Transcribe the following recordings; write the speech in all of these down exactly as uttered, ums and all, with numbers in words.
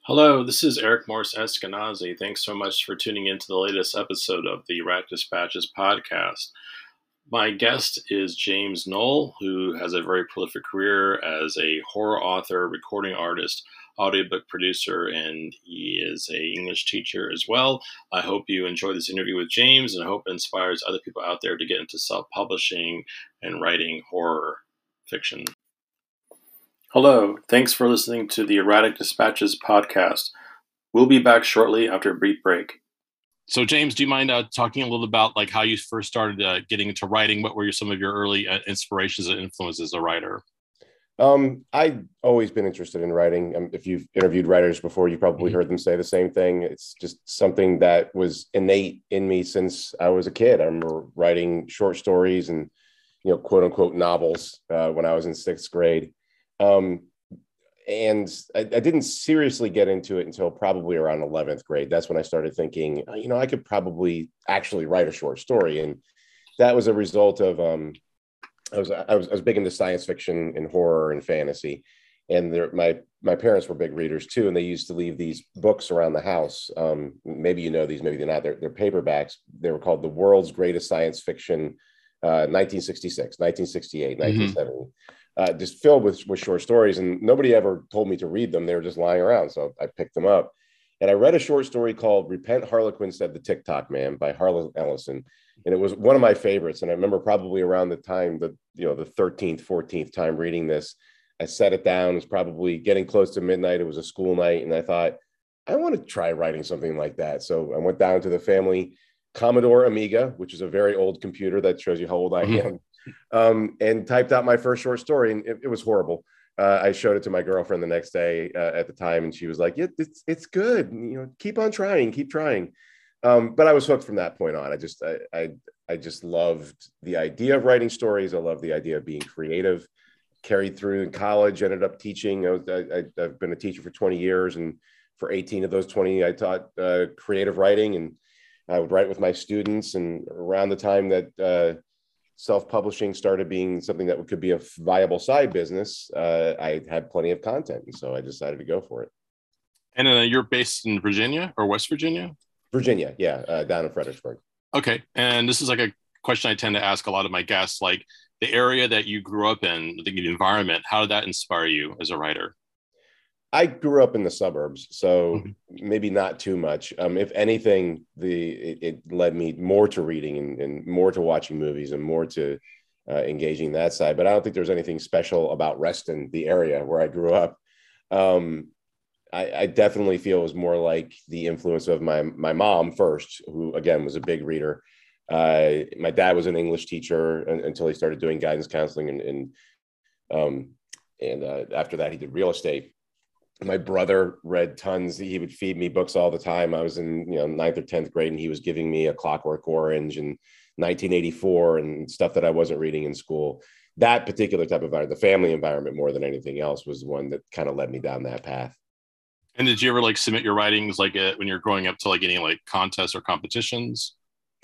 Hello, this is Eric Morris Eskenazi. Thanks so much for tuning in to the latest episode of the Rat Dispatches podcast. My guest is James Knoll, who has a very prolific career as a horror author, recording artist, audiobook producer, and he is a English teacher as well. I hope you enjoy this interview with James, and I hope it inspires other people out there to get into self-publishing and writing horror fiction. Hello, thanks for listening to the Erratic Dispatches podcast. We'll be back shortly after a brief break. So, James, do you mind uh, talking a little about like how you first started uh, getting into writing? What were your, some of your early uh, inspirations and influences as a writer? Um, I've always been interested in writing. Um, if you've interviewed writers before, you probably Mm-hmm. heard them say the same thing. It's just something that was innate in me since I was a kid. I remember writing short stories and, you know, quote unquote novels uh, when I was in sixth grade. Um, and I, I didn't seriously get into it until probably around eleventh grade. That's when I started thinking, "Oh, you know, I could probably actually write a short story." And that was a result of, um, I was, I was, I was big into science fiction and horror and fantasy. And there, my, my parents were big readers too. And they used to leave these books around the house. Um, maybe, you know, these, maybe they're not, they're, they're paperbacks. They were called The World's Greatest Science Fiction, uh, nineteen sixty-six, nineteen sixty-eight, nineteen seventy. Uh, just filled with, with short stories. And nobody ever told me to read them. They were just lying around. So I picked them up. And I read a short story called Repent, Harlequin Said the TikTok Man by Harlan Ellison. And it was one of my favorites. And I remember probably around the time, the, you know, the thirteenth, fourteenth time reading this, I set it down. It was probably getting close to midnight. It was a school night. And I thought, I want to try writing something like that. So I went down to the family Commodore Amiga, which is a very old computer that shows you how old I Mm-hmm. am, um, and typed out my first short story. And it, it was horrible. Uh, I showed it to my girlfriend the next day uh, at the time, and she was like, "Yeah, it's it's good. You know, keep on trying, keep trying." Um, but I was hooked from that point on. I just I, I I just loved the idea of writing stories. I love the idea of being creative. Carried through in college, ended up teaching. I was, I, I've been a teacher for twenty years, and for eighteen of those twenty, I taught uh, creative writing, and I would write with my students. And around the time that uh, self-publishing started being something that could be a viable side business, uh, I had plenty of content. And so I decided to go for it. And uh, you're based in Virginia or West Virginia? Virginia, yeah, uh, down in Fredericksburg. Okay. And this is like a question I tend to ask a lot of my guests, like the area that you grew up in, the environment, how did that inspire you as a writer? I grew up in the suburbs, so Mhm. maybe not too much. Um, if anything, the it, it led me more to reading and, and more to watching movies and more to uh, engaging that side. But I don't think there's anything special about Reston, the area where I grew up. Um, I, I definitely feel it was more like the influence of my my mom first, who again was a big reader. Uh, my dad was an English teacher until he started doing guidance counseling, and and um, and uh, after that he did real estate. My brother read tons. He would feed me books all the time. I was in, you know, ninth or tenth grade, and he was giving me A Clockwork Orange and nineteen eighty-four and stuff that I wasn't reading in school. That particular type of environment, the family environment more than anything else, was the one that kind of led me down that path. And did you ever like submit your writings like uh, when you're growing up to like any like contests or competitions?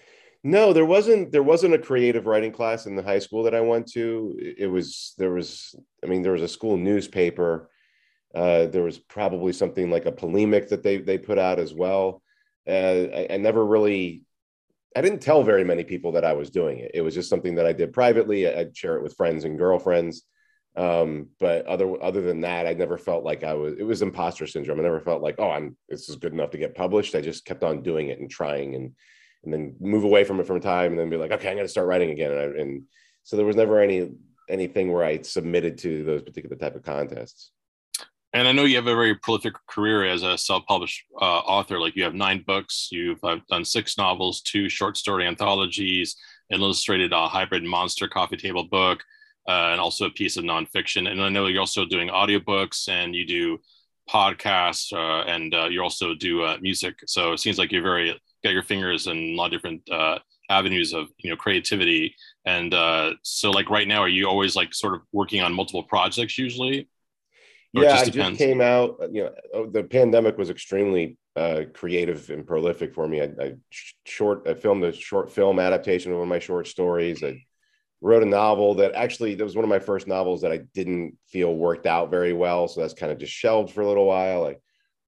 No, there wasn't there wasn't a creative writing class in the high school that I went to. It was there was I mean there was a school newspaper. Uh, there was probably something like a polemic that they they put out as well. Uh, I, I never really I didn't tell very many people that I was doing it. It was just something that I did privately. I'd share it with friends and girlfriends. Um, but other other than that, I never felt like I was. It was imposter syndrome. I never felt like, oh, I'm this is good enough to get published. I just kept on doing it and trying, and and then move away from it from time, and then be like, okay, I'm going to start writing again. And, I, and so there was never any anything where I submitted to those particular type of contests. And I know you have a very prolific career as a self-published uh, author. Like you have nine books, you've uh, done six novels, two short story anthologies, an illustrated uh, hybrid monster coffee table book, uh, and also a piece of nonfiction. And I know you're also doing audiobooks and you do podcasts, uh, and uh, you also do uh, music. So it seems like you're very got your fingers in a lot of different uh, avenues of you know creativity. And uh, so, like right now, are you always like sort of working on multiple projects usually, or it Yeah, just I just depends? came out. You know, oh, the pandemic was extremely uh, creative and prolific for me. I, I short, I filmed a short film adaptation of one of my short stories. I wrote a novel that actually that was one of my first novels that I didn't feel worked out very well, so that's kind of just shelved for a little while. I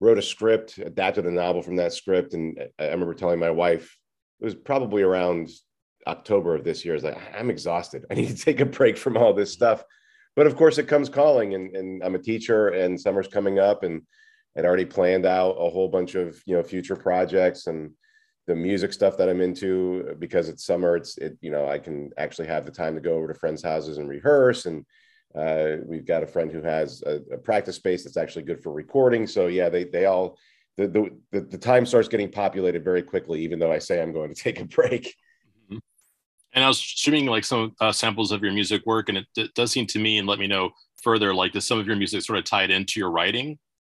wrote a script, adapted a novel from that script. And I remember telling my wife, it was probably around October of this year, I was like, I'm exhausted. I need to take a break from all this stuff. But of course it comes calling, and, and I'm a teacher and summer's coming up, and I'd already planned out a whole bunch of, you know, future projects and the music stuff that I'm into. Because it's summer, it's, it, you know, I can actually have the time to go over to friends' houses and rehearse. And uh, we've got a friend who has a, a practice space that's actually good for recording. So yeah, they, they all, the, the, the, the time starts getting populated very quickly, even though I say I'm going to take a break. And I was streaming like some uh, samples of your music work, and it, it does seem to me, and let me know further, like does some of your music sort of tied into your writing?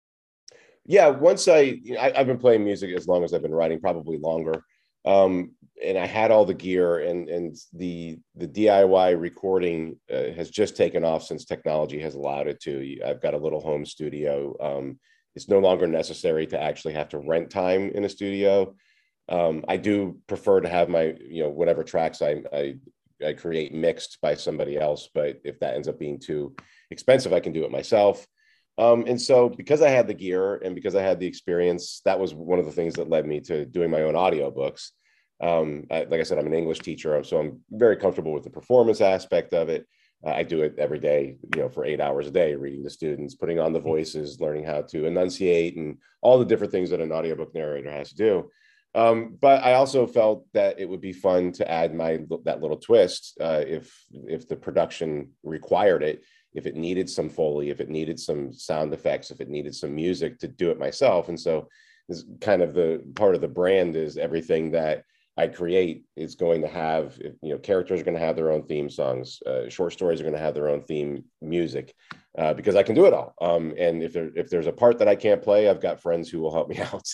Yeah, once I, I I've been playing music as long as I've been writing, probably longer. Um, and I had all the gear, and and the the D I Y recording uh, has just taken off since technology has allowed it to. I've got a little home studio. Um, it's no longer necessary to actually have to rent time in a studio. Um, I do prefer to have my, you know, whatever tracks I, I I create mixed by somebody else, but if that ends up being too expensive, I can do it myself. Um, and so because I had the gear and because I had the experience, that was one of the things that led me to doing my own audiobooks. Um, I, like I said, I'm an English teacher, so I'm very comfortable with the performance aspect of it. Uh, I do it every day, you know, for eight hours a day, reading to students, putting on the voices, learning how to enunciate, and all the different things that an audiobook narrator has to do. Um, but I also felt that it would be fun to add my that little twist uh, if if the production required it, if it needed some Foley, if it needed some sound effects, if it needed some music, to do it myself. And so this kind of the part of the brand is everything that I create is going to have, you know, characters are going to have their own theme songs, uh, short stories are going to have their own theme music, uh, because I can do it all. Um, and if there if there's a part that I can't play, I've got friends who will help me out.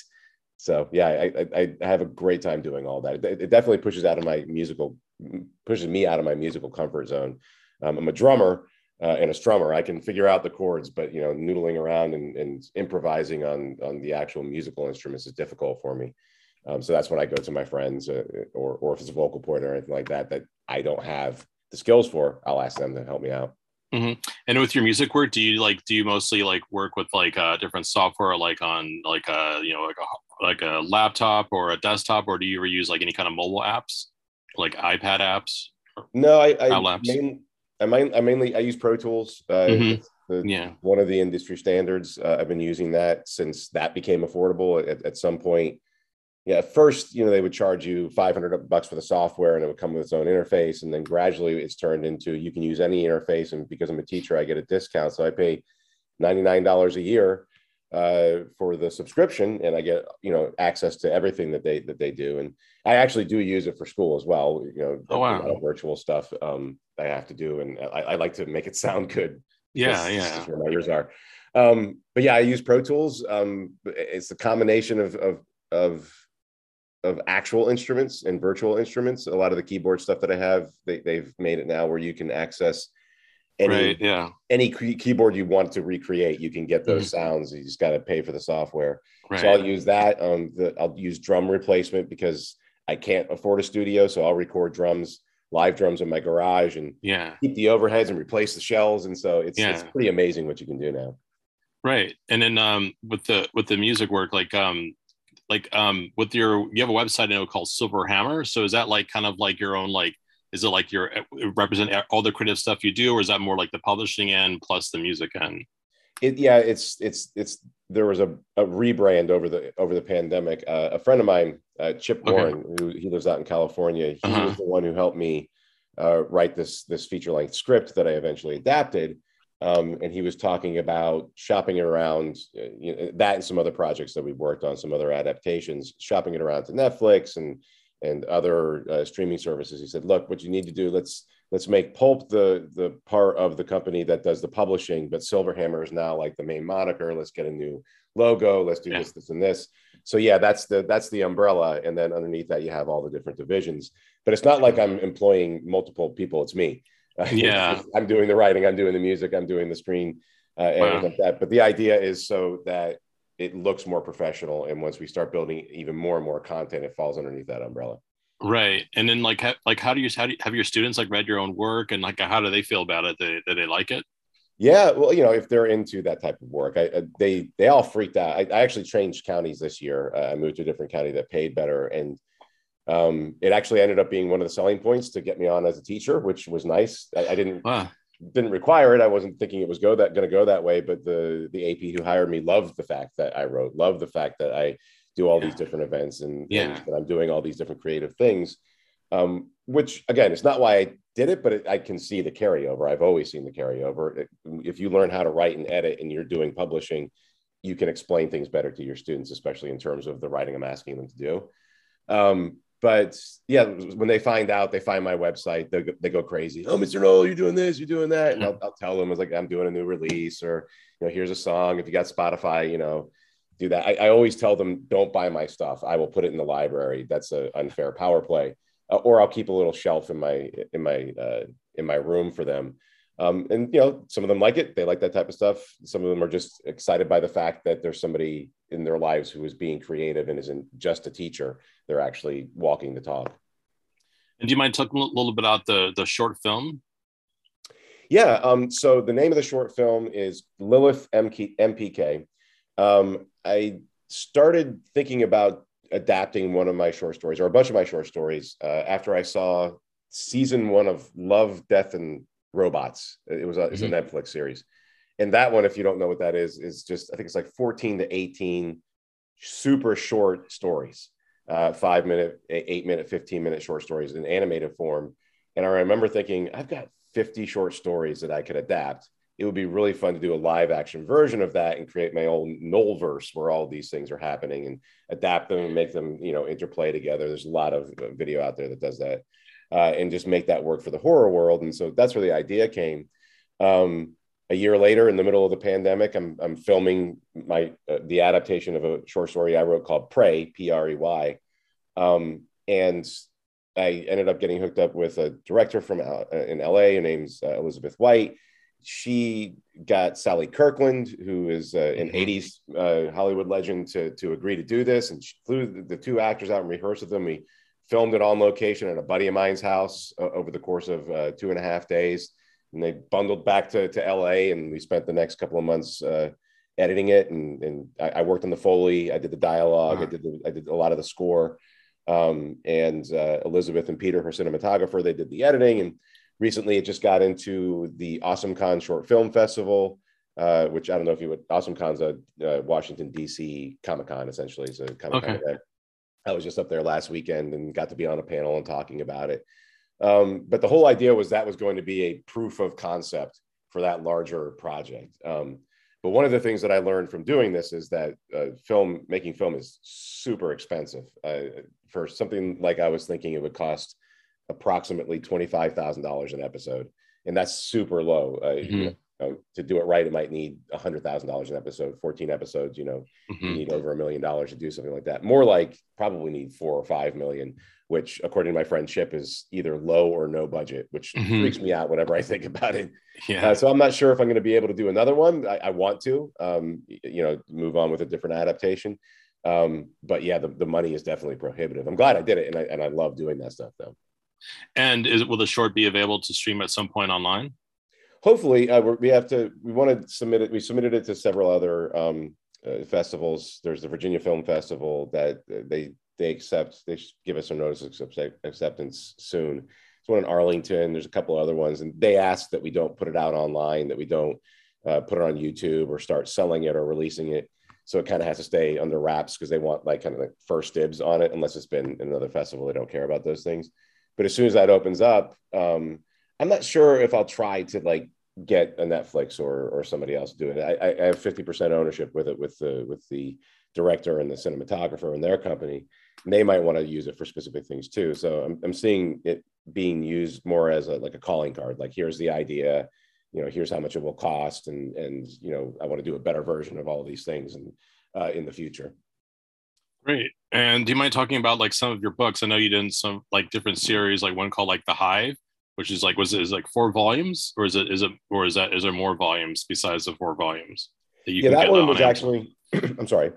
So yeah, I, I, I have a great time doing all that. It, it definitely pushes out of my musical, pushes me out of my musical comfort zone. Um, I'm a drummer uh, and a strummer. I can figure out the chords, but you know, noodling around and, and improvising on on the actual musical instruments is difficult for me. Um, so that's when I go to my friends, uh, or or if it's a vocal point or anything like that that I don't have the skills for, I'll ask them to help me out. Mm-hmm. And with your music work, do you like do you mostly like work with like uh, different software, like on like a, you know, like a like a laptop or a desktop, or do you ever use like any kind of mobile apps, like iPad apps? No, I I, apps? main, I, main, I mainly I use Pro Tools. Uh, Mm-hmm. it's the, Yeah. one of the industry standards. Uh, I've been using that since that became affordable. At, at some point, yeah, at first, you know, they would charge you five hundred bucks for the software and it would come with its own interface. And then gradually it's turned into, you can use any interface. And because I'm a teacher, I get a discount. So I pay ninety-nine dollars a year uh, for the subscription, and I get, you know, access to everything that they, that they do. And I actually do use it for school as well. You know, Oh, a wow. lot of virtual stuff um, I have to do. And I, I like to make it sound good. Yeah. This Yeah. is where my ears are. Um, but yeah, I use Pro Tools. Um, it's a combination of, of, of, of actual instruments and virtual instruments. A lot of the keyboard stuff that I have, they, they've made it now where you can access any, Right. Yeah. any keyboard you want to recreate. You can get those Mm-hmm. sounds. You just got to pay for the software. Right. So I'll use that. Um, the, I'll use drum replacement because I can't afford a studio. So I'll record drums, live drums in my garage, and Yeah. keep the overheads and replace the shells. And so it's, Yeah. it's pretty amazing what you can do now. Right. And then um, with the with the music work, like um, like um, with your, you have a website I know called Silver Hammer. So is that like kind of like your own, like, is it like your represent all the creative stuff you do, or is that more like the publishing end plus the music end? It, yeah, it's it's it's there was a, a rebrand over the over the pandemic. Uh, a friend of mine, uh, Chip Okay. Warren, who he lives out in California, he Uh-huh. was the one who helped me uh, write this this feature length script that I eventually adapted. Um, and he was talking about shopping it around, uh, you know, that and some other projects that we worked on, some other adaptations, shopping it around to Netflix and and other uh, streaming services. He said, "Look, what you need to do, let's let's make Pulp the the part of the company that does the publishing, but Silverhammer is now like the main moniker. Let's get a new logo. Let's do Yeah. this, this, and this." So yeah, that's the that's the umbrella, and then underneath that you have all the different divisions. But it's not like I'm employing multiple people. It's me. Yeah. I'm doing the writing, I'm doing the music, I'm doing the screen, uh, and Wow. like that. But the idea is so that it looks more professional. And once we start building even more and more content, it falls underneath that umbrella. Right. And then like, ha- like, how do you, how do you, have your students like read your own work, and like, how do they feel about it? They, do they like it? Yeah, well, you know, if they're into that type of work, I, I they they all freaked out. I, I actually changed counties this year. Uh, I moved to a different county that paid better, and um, it actually ended up being one of the selling points to get me on as a teacher, which was nice. I, I didn't Wow. didn't require it. I wasn't thinking it was go that going to go that way, but the the A P who hired me loved the fact that I wrote, loved the fact that I do all Yeah. these different events and, and Yeah. that I'm doing all these different creative things. Um, which again, it's not why I did it, but it, I can see the carryover. I've always seen the carryover. It, if you learn how to write and edit and you're doing publishing, you can explain things better to your students, especially in terms of the writing I'm asking them to do. Um, but yeah, when they find out, they find my website, they go, they go crazy. Oh, mister Knoll, you're doing this, you're doing that. And I'll, I'll tell them, I was like, I'm doing a new release, or, you know, here's a song. If you got Spotify, you know, do that. I, I always tell them, don't buy my stuff. I will put it in the library. That's an unfair power play. Uh, or I'll keep a little shelf in my, in my, uh, in my room for them. Um, and, you know, some of them like it. They like that type of stuff. Some of them are just excited by the fact that there's somebody in their lives who is being creative and isn't just a teacher. They're actually walking the talk. And do you mind talking a little bit about the, the short film? Yeah. Um, so the name of the short film is Lilith M P K. Um, I started thinking about adapting one of my short stories, or a bunch of my short stories, uh, after I saw season one of Love, Death, and Robots. It was a, it's mm-hmm. a Netflix series. And that one, if you don't know what that is, is just, I think it's like fourteen to eighteen super short stories, uh, five minute, eight minute, fifteen minute short stories in animated form. And I remember thinking, I've got fifty short stories that I could adapt. It would be really fun to do a live action version of that and create my own Knollverse where all these things are happening and adapt them and make them, you know, interplay together. There's a lot of video out there that does that, uh, and just make that work for the horror world. And so that's where the idea came. Um, a year later, in the middle of the pandemic, I'm, I'm filming my uh, the adaptation of a short story I wrote called Prey, P R E Y. Um, and I ended up getting hooked up with a director from uh, in L A. Her name's uh, Elizabeth White. She got Sally Kirkland, who is uh, an mm-hmm. eighties uh, Hollywood legend, to, to agree to do this. And she flew the, the two actors out and rehearsed with them. We filmed it on location at a buddy of mine's house uh, over the course of uh, two and a half days. And they bundled back to, to L A, and we spent the next couple of months uh, editing it. And, and I, I worked on the Foley. I did the dialogue. Uh-huh. I did the, I did a lot of the score. Um, and uh, Elizabeth and Peter, her cinematographer, they did the editing. And recently it just got into the AwesomeCon Short Film Festival, uh, which I don't know if you would, AwesomeCon's a uh, Washington, D C Comic-Con, essentially. It's a Comic-Con okay. event. I was just up there last weekend and got to be on a panel and talking about it. Um, but the whole idea was that was going to be a proof of concept for that larger project. Um, but one of the things that I learned from doing this is that uh, film, making film is super expensive. Uh, for something like I was thinking it would cost approximately twenty-five thousand dollars an episode. And that's super low. Uh, mm-hmm. you know, to do it right, it might need one hundred thousand dollars an episode, fourteen episodes, you know, mm-hmm. you need over a million dollars to do something like that. More like probably need four or five million, which according to my friend Chip is either low or no budget, which mm-hmm. freaks me out whenever I think about it. Yeah. Uh, so I'm not sure if I'm going to be able to do another one. I, I want to, um, you know, move on with a different adaptation. Um, but yeah, the, the money is definitely prohibitive. I'm glad I did it. And I, and I love doing that stuff though. And is will the short be available to stream at some point online? Hopefully, uh, we have to. We want to submit it. We submitted it to several other um, uh, festivals. There's the Virginia Film Festival that uh, they they accept. They give us a notice of acceptance soon. There's one in Arlington. There's a couple other ones, and they ask that we don't put it out online, that we don't uh, put it on YouTube or start selling it or releasing it. So it kind of has to stay under wraps because they want like kind of like first dibs on it. Unless it's been in another festival, they don't care about those things. But as soon as that opens up, um, I'm not sure if I'll try to like get a Netflix or or somebody else do it. I, I have fifty percent ownership with it with the with the director and the cinematographer and their company. And they might want to use it for specific things too. So I'm I'm seeing it being used more as a like a calling card. Like here's the idea, you know, here's how much it will cost, and and you know I want to do a better version of all of these things and uh, in the future. Great. And do you mind talking about like some of your books? I know you did in some like different series, like one called like The Hive, which is like, was it is like four volumes, or is it is it or is that is there more volumes besides the four volumes that you yeah, can that get one on was Amazon? actually I'm sorry.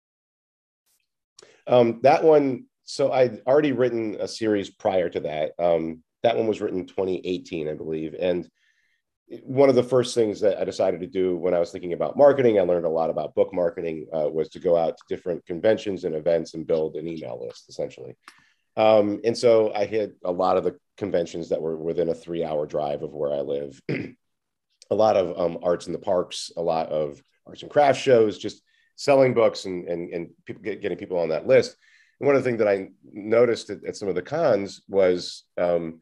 Um, that one, so I'd already written a series prior to that. Um, that one was written twenty eighteen, I believe. And one of the first things that I decided to do when I was thinking about marketing, I learned a lot about book marketing, uh, was to go out to different conventions and events and build an email list, essentially. Um, and so I hit a lot of the conventions that were within a three hour drive of where I live. A lot of um, arts in the parks, a lot of arts and crafts shows, just selling books and, and, and people get, getting people on that list. And one of the things that I noticed at, at some of the cons was um,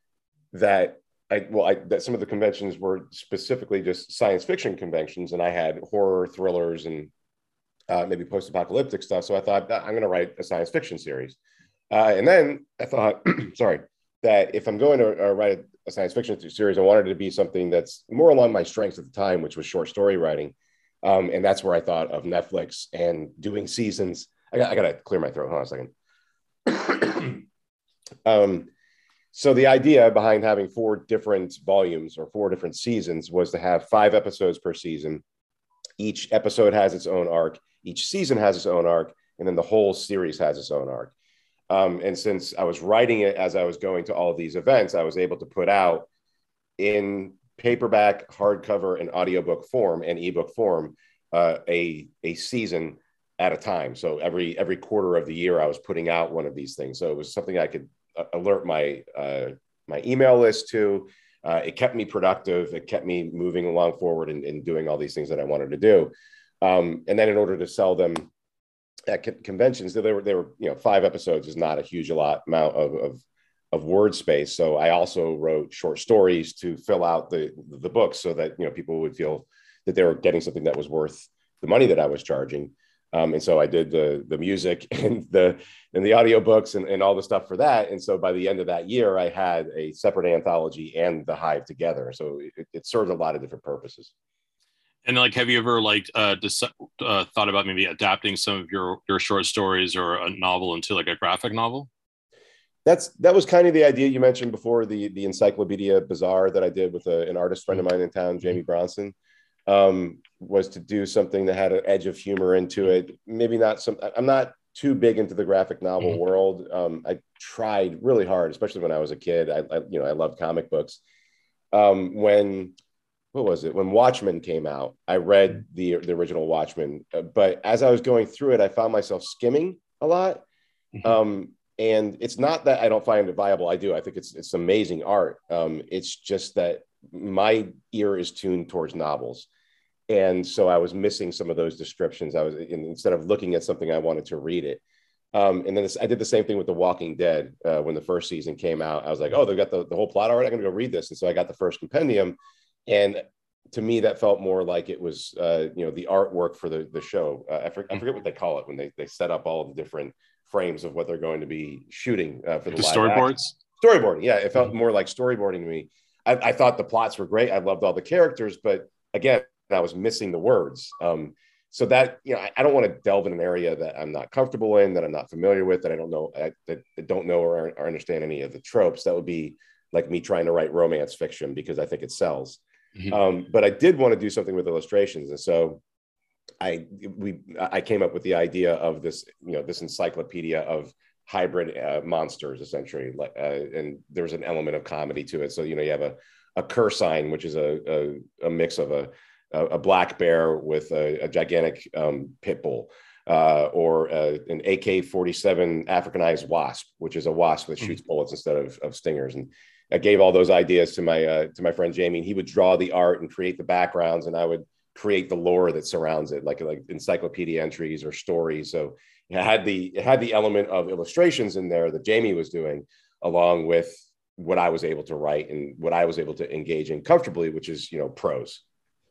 that I, well, I, that some of the conventions were specifically just science fiction conventions, and I had horror, thrillers, and uh, maybe post-apocalyptic stuff. So I thought, I'm going to write a science fiction series. Uh, and then I thought, sorry, that if I'm going to uh, write a science fiction series, I wanted it to be something that's more along my strengths at the time, which was short story writing. Um, and that's where I thought of Netflix and doing seasons. I got, I got to clear my throat. Hold on a second. um, So the idea behind having four different volumes or four different seasons was to have five episodes per season. Each episode has its own arc. Each season has its own arc. And then the whole series has its own arc. Um, and since I was writing it as I was going to all of these events, I was able to put out in paperback, hardcover, and audiobook form and ebook form uh, a, a season at a time. So every every quarter of the year, I was putting out one of these things. So it was something I could alert my uh, my email list to. Uh, it kept me productive. It kept me moving along forward and, and doing all these things that I wanted to do. Um, and then in order to sell them at co- conventions, they were they were you know five episodes is not a huge a lot amount of, of of word space. So I also wrote short stories to fill out the the book so that you know people would feel that they were getting something that was worth the money that I was charging. Um, and so I did the the music and the and the audiobooks and, and all the stuff for that. And so by the end of that year, I had a separate anthology and the Hive together. So it, it served a lot of different purposes. And like, have you ever like uh, dis- uh, thought about maybe adapting some of your your short stories or a novel into like a graphic novel? That's that was kind of the idea you mentioned before, the the Encyclopedia Bazaar that I did with a, an artist friend of mine in town, Jamie Bronson. Um, was to do something that had an edge of humor into it. Maybe not some, I'm not too big into the graphic novel mm-hmm. world. Um, I tried really hard, especially when I was a kid. I, I you know, I loved comic books. Um, when, what was it? When Watchmen came out, I read the, the original Watchmen, uh, but as I was going through it, I found myself skimming a lot. Mm-hmm. Um, and it's not that I don't find it viable. I do. I think it's, it's amazing art. Um, it's just that my ear is tuned towards novels. And so I was missing some of those descriptions. I was, instead of looking at something, I wanted to read it. Um, and then this, I did the same thing with The Walking Dead. Uh, when the first season came out, I was like, oh, they've got the, the whole plot already. I'm going to go read this. And so I got the first compendium. And to me, that felt more like it was, uh, you know, the artwork for the, the show. Uh, I, for, I forget what they call it when they, they set up all the different frames of what they're going to be shooting uh, for the, the storyboards. Storyboarding. Yeah. It felt mm-hmm. more like storyboarding to me. I, I thought the plots were great. I loved all the characters, but again, I was missing the words. Um, so that, you know, I, I don't want to delve in an area that I'm not comfortable in, that I'm not familiar with, that I don't know, I, that I don't know or, or understand any of the tropes. That would be like me trying to write romance fiction because I think it sells. Mm-hmm. Um, but I did want to do something with illustrations. And so I, we, I came up with the idea of this, you know, this encyclopedia of hybrid uh, monsters, essentially. Like, uh, and there's an element of comedy to it. So, you know, you have a, a Cursine, which is a, a, a mix of a, a black bear with a, a gigantic um, pit bull, uh, or uh, an A K forty-seven Africanized wasp, which is a wasp that shoots bullets instead of, of stingers. And I gave all those ideas to my uh, to my friend Jamie, and he would draw the art and create the backgrounds, and I would create the lore that surrounds it, like like encyclopedia entries or stories. So it had the it had the element of illustrations in there that Jamie was doing, along with what I was able to write and what I was able to engage in comfortably, which is, you know, prose.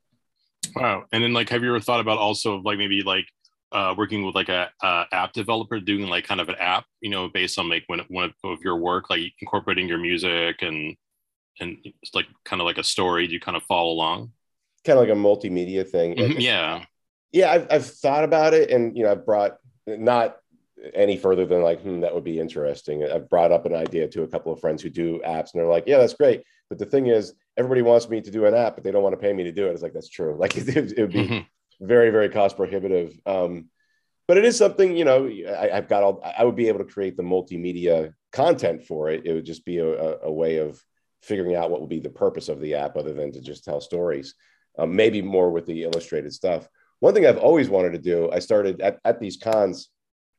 Wow. And then like, have you ever thought about also like maybe like uh, working with like a, a app developer, doing like kind of an app, you know, based on like one, one of your work, like incorporating your music and, and it's like kind of like a story, do you kind of follow along? Kind of like a multimedia thing. Mm-hmm, yeah. Yeah. I've, I've thought about it, and, you know, I've brought not any further than like, hmm, that would be interesting. I've brought up an idea to a couple of friends who do apps, and they're like, yeah, that's great. But the thing is, everybody wants me to do an app, but they don't want to pay me to do it. It's like, that's true. Like it, it would be mm-hmm. very, very cost prohibitive. Um, but it is something, you know, I, I've got all, I would be able to create the multimedia content for it. It would just be a, a way of figuring out what would be the purpose of the app other than to just tell stories. Um, maybe more with the illustrated stuff. One thing I've always wanted to do, I started at, at these cons,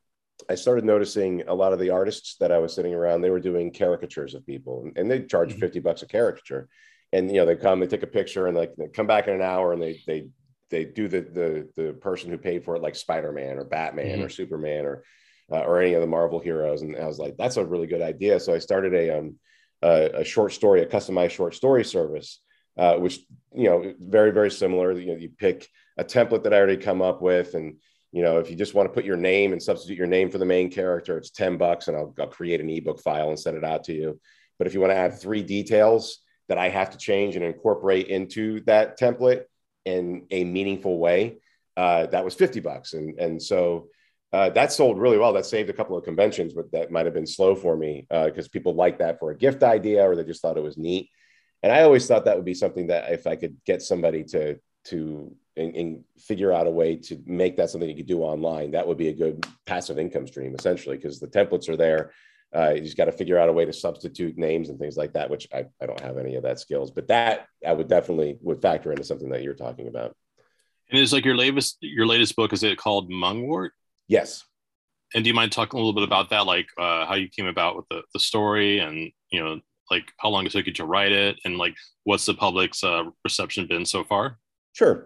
I started noticing a lot of the artists that I was sitting around, they were doing caricatures of people, and they charge Mm-hmm. fifty bucks a caricature. And, you know, they come, they take a picture, and like they come back in an hour, and they, they, they do the, the, the person who paid for it, like Spider-Man or Batman Mm-hmm. or Superman or, uh, or any of the Marvel heroes. And I was like, that's a really good idea. So I started a, um, a, a short story, a customized short story service, uh, which, you know, very, very similar. You know, you pick a template that I already come up with, and, you know, if you just want to put your name and substitute your name for the main character, it's ten bucks, and I'll, I'll create an ebook file and send it out to you. But if you want to add three details that I have to change and incorporate into that template in a meaningful way, uh, that was fifty bucks. And, and so uh, that sold really well. That saved a couple of conventions, but that might've been slow for me because uh, people like that for a gift idea, or they just thought it was neat. And I always thought that would be something that if I could get somebody to, to and, and figure out a way to make that something you could do online, that would be a good passive income stream, essentially, because the templates are there. Uh, you just got to figure out a way to substitute names and things like that, which I, I don't have any of that skills, but that I would definitely would factor into something that you're talking about. And is like your latest your latest book, is it called Mungwort? Yes. And do you mind talking a little bit about that, like uh, how you came about with the, the story, and you know, like how long it took you to write it, and like what's the public's uh, reception been so far? Sure.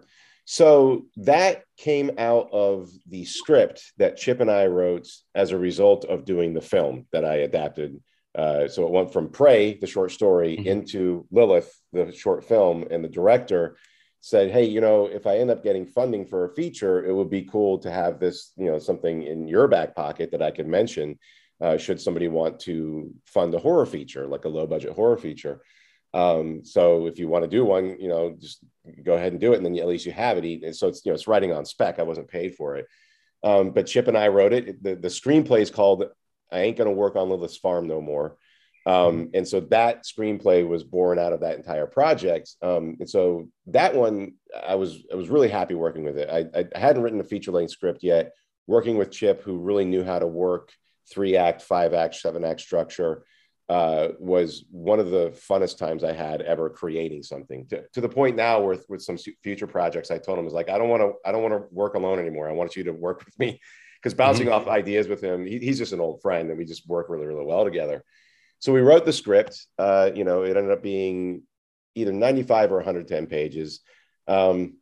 So that came out of the script that Chip and I wrote as a result of doing the film that I adapted. Uh, so it went from Prey, the short story, mm-hmm. into Lilith, the short film, and the director said, hey, you know, if I end up getting funding for a feature, it would be cool to have this, you know, something in your back pocket that I could mention uh, should somebody want to fund a horror feature, like a low budget horror feature. Um, so if you want to do one, you know, just go ahead and do it. And then at least you have it. And so it's, you know, it's writing on spec. I wasn't paid for it. Um, but Chip and I wrote it. The, the screenplay is called I Ain't Gonna Work on Lilith's Farm No More. Um, and so that screenplay was born out of that entire project. Um, and so that one, I was, I was really happy working with it. I, I hadn't written a feature length script yet. Working with Chip, who really knew how to work three act, five act, seven act structure, uh, was one of the funnest times I had ever creating something, to, to the point now where with some future projects, I told him, I was like, I don't want to, I don't want to work alone anymore. I want you to work with me, because bouncing mm-hmm. off ideas with him, he, he's just an old friend, and we just work really, really well together. So we wrote the script. Uh, you know, it ended up being either ninety-five or one hundred ten pages. Um,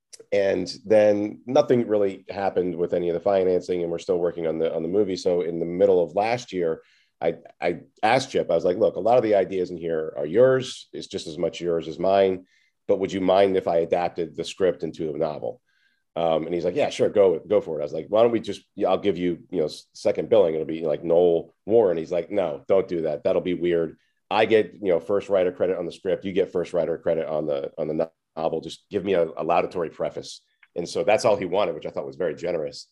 and then nothing really happened with any of the financing, and we're still working on the on the movie. So in the middle of last year, I, I asked Chip, I was like, look, a lot of the ideas in here are yours. It's just as much yours as mine. But would you mind if I adapted the script into a novel? Um, and he's like, yeah, sure, go go for it. I was like, why don't we just, I'll give you, you know, second billing. It'll be like Noel Warren. He's like, no, don't do that. That'll be weird. I get, you know, first writer credit on the script. You get first writer credit on the on the novel. Just give me a, a laudatory preface. And so that's all he wanted, which I thought was very generous.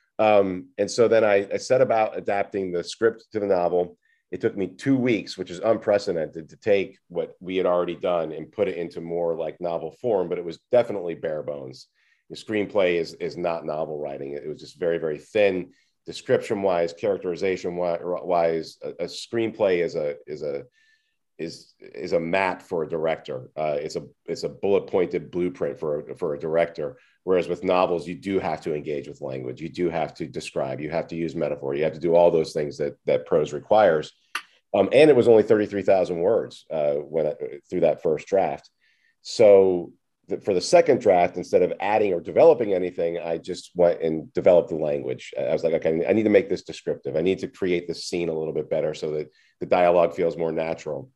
Um, and so then I, I set about adapting the script to the novel. It took me two weeks, which is unprecedented, to take what we had already done and put it into more like novel form, but it was definitely bare bones. The screenplay is, is not novel writing. It was just very, very thin, description wise, characterization wise. A, a screenplay is a, is a, is, is a map for a director. Uh, it's a, it's a bullet pointed blueprint for a, for a director. Whereas with novels, you do have to engage with language. You do have to describe, you have to use metaphor. You have to do all those things that, that prose requires. Um, and it was only thirty-three thousand words uh, when I, through that first draft. So the, for the second draft, instead of adding or developing anything, I just went and developed the language. I was like, okay, I need to make this descriptive. I need to create the scene a little bit better so that the dialogue feels more natural.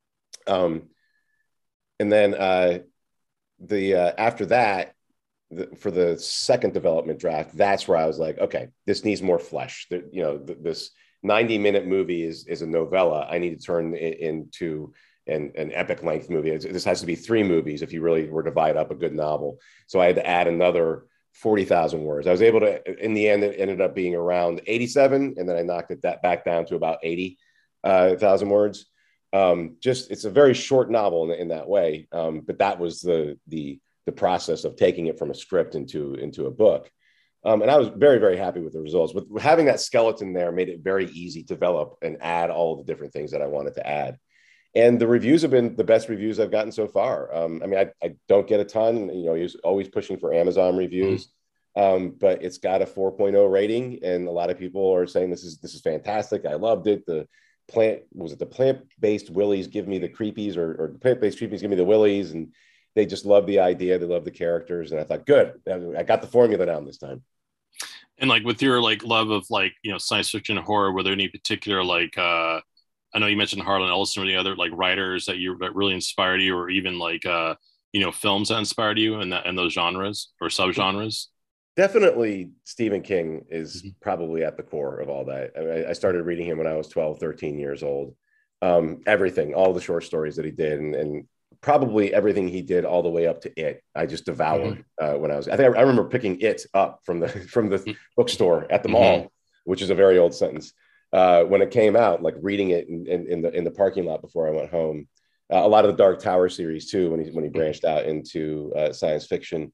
Um, and then uh, the uh, after that, the, for the second development draft, that's where I was like, okay, this needs more flesh. The, you know, th- this ninety minute movie is, is a novella. I need to turn it into an, an epic length movie. It's, this has to be three movies if you really were to divide up a good novel. So I had to add another forty thousand words. I was able to, in the end, it ended up being around eighty-seven. And then I knocked it that back down to about eighty thousand uh, words. Um, just, it's a very short novel in, in that way. Um, but that was the, the, the process of taking it from a script into, into a book. Um, and I was very, very happy with the results. With having that skeleton there made it very easy to develop and add all the different things that I wanted to add. and the reviews have been the best reviews I've gotten so far. Um, I mean, I, I don't get a ton, you know, he's always pushing for Amazon reviews, mm-hmm. um, but it's got a four point oh rating. And a lot of people are saying this is, this is fantastic. I loved it. The plant, was it the plant-based willies give me the creepies, or, or the plant-based creepies give me the willies. And they just love the idea. They love the characters. And I thought, good, I got the formula down this time. And like with your like love of like, you know, science fiction and horror, were there any particular like, uh, I know you mentioned Harlan Ellison or the other like writers that you that really inspired you, or even like, uh, you know, films that inspired you in that, in those genres or subgenres? Definitely Stephen King is mm-hmm. probably at the core of all that. I mean, I started reading him when I was twelve, thirteen years old. Um, everything, all the short stories that he did, and, and probably everything he did all the way up to It, I just devoured mm-hmm. uh, when I was, I think I, I remember picking It up from the, from the mm-hmm. bookstore at the mall, mm-hmm. which is a very old sentence. Uh, when it came out, like reading it in, in, in the, in the parking lot before I went home. Uh, a lot of the Dark Tower series too, when he, when he branched out into uh, science fiction.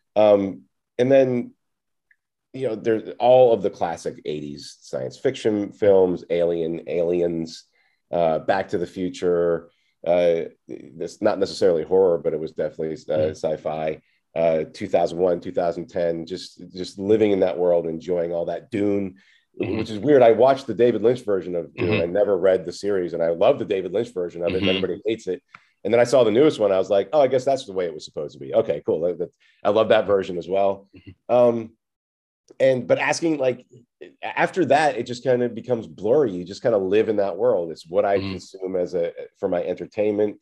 Um, and then, you know, there's all of the classic eighties science fiction films, Alien, Aliens, uh, Back to the Future. Uh, this not necessarily horror, but it was definitely uh, mm. sci-fi. Uh, two thousand one, two thousand ten, just just living in that world, enjoying all that. Dune, mm-hmm. which is weird. I watched the David Lynch version of Dune. Mm-hmm. I never read the series, and I love the David Lynch version of it. Mm-hmm. And everybody hates it. And then I saw the newest one. I was like, oh, I guess that's the way it was supposed to be. Okay, cool. I love that version as well. Mm-hmm. Um, and but asking, like, after that, it just kind of becomes blurry. You just kind of live in that world. It's what I mm-hmm. consume as a for my entertainment.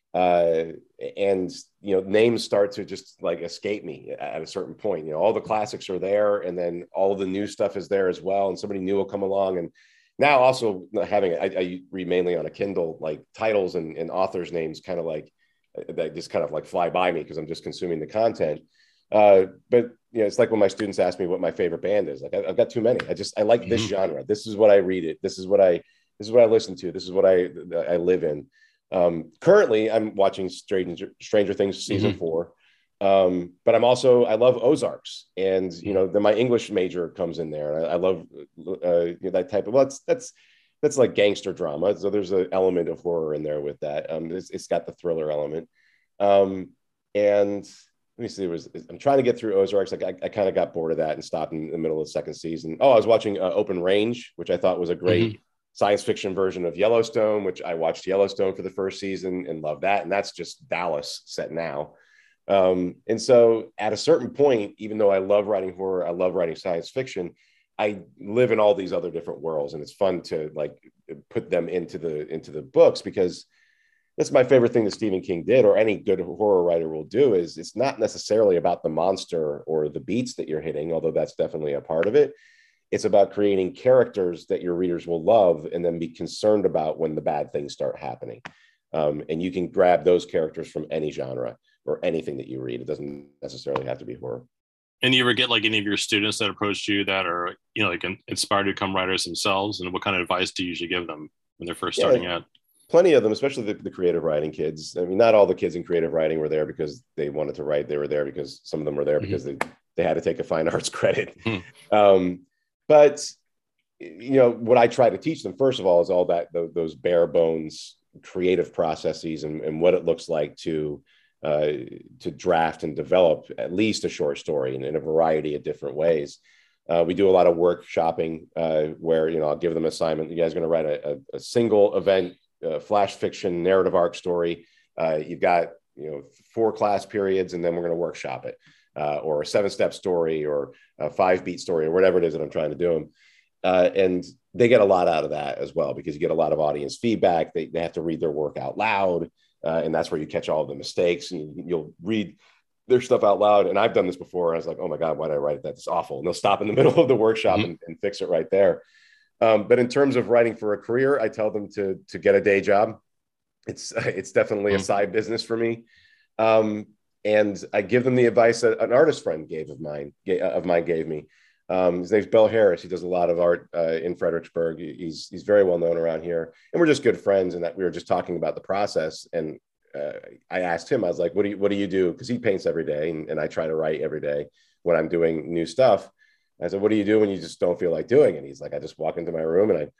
Uh, and, you know, names start to just like escape me at a certain point. You know, all the classics are there, and then all the new stuff is there as well. And somebody new will come along. And now also having it, I, I read mainly on a Kindle, like titles and, and authors' names kind of like that just kind of like fly by me because I'm just consuming the content. Uh, but, you know, it's like when my students ask me what my favorite band is. Like, I, I've got too many. I just, I like this mm-hmm. genre. This is what I read it. This is what I, this is what I listen to. This is what I, I live in. Um, currently, I'm watching Stranger, Stranger Things season mm-hmm. four. Um, but I'm also, I love Ozarks, and, you know, then my English major comes in there. And I, I love uh, you know, that type of, well, that's, that's, that's like gangster drama. So there's an element of horror in there with that. Um, it's, it's got the thriller element. Um, and let me see, there was, I'm trying to get through Ozarks. Like I, I kind of got bored of that and stopped in the middle of the second season. Oh, I was watching uh, Open Range, which I thought was a great mm-hmm. science fiction version of Yellowstone, which I watched Yellowstone for the first season and loved that. And that's just Dallas set now. Um, and so at a certain point, even though I love writing horror, I love writing science fiction, I live in all these other different worlds, and it's fun to like put them into the, into the books, because that's my favorite thing that Stephen King did, or any good horror writer will do, is it's not necessarily about the monster or the beats that you're hitting, although that's definitely a part of it. It's about creating characters that your readers will love and then be concerned about when the bad things start happening. Um, and you can grab those characters from any genre or anything that you read. It doesn't necessarily have to be horror. And you ever get like any of your students that approached you that are, you know, like inspired to become writers themselves? And what kind of advice do you usually give them when they're first starting yeah, out? Plenty of them, especially the, the creative writing kids. I mean, not all the kids in creative writing were there because they wanted to write. They were there because some of them were there mm-hmm. because they, they had to take a fine arts credit. Mm-hmm. Um, but, you know, what I try to teach them, first of all, is all that, those, those bare bones creative processes and, and what it looks like to uh, to draft and develop at least a short story in, in a variety of different ways. Uh, we do a lot of workshopping uh, where, you know, I'll give them an assignment. You guys are going to write a, a, a single event, uh, flash fiction narrative arc story. Uh, you've got, you know, four class periods, and then we're going to workshop it, uh, or a seven step story, or a five beat story, or whatever it is that I'm trying to do them. Uh, and they get a lot out of that as well, because you get a lot of audience feedback. They, they have to read their work out loud. Uh, and that's where you catch all of the mistakes, and you, you'll read their stuff out loud. And I've done this before. I was like, oh my God, why did I write that? That's awful. And they'll stop in the middle of the workshop mm-hmm. and, and fix it right there. Um, but in terms of writing for a career, I tell them to, to get a day job. It's, it's definitely mm-hmm. a side business for me. Um, and I give them the advice that an artist friend gave of mine, of mine gave me. Um, his name's Bill Harris. He does a lot of art uh, in Fredericksburg. He's he's very well known around here, and we're just good friends. And that we were just talking about the process. And uh, I asked him, I was like, "What do you what do you do?" Because he paints every day, and, and I try to write every day when I'm doing new stuff. I said, "What do you do when you just don't feel like doing it?" He's like, "I just walk into my room and I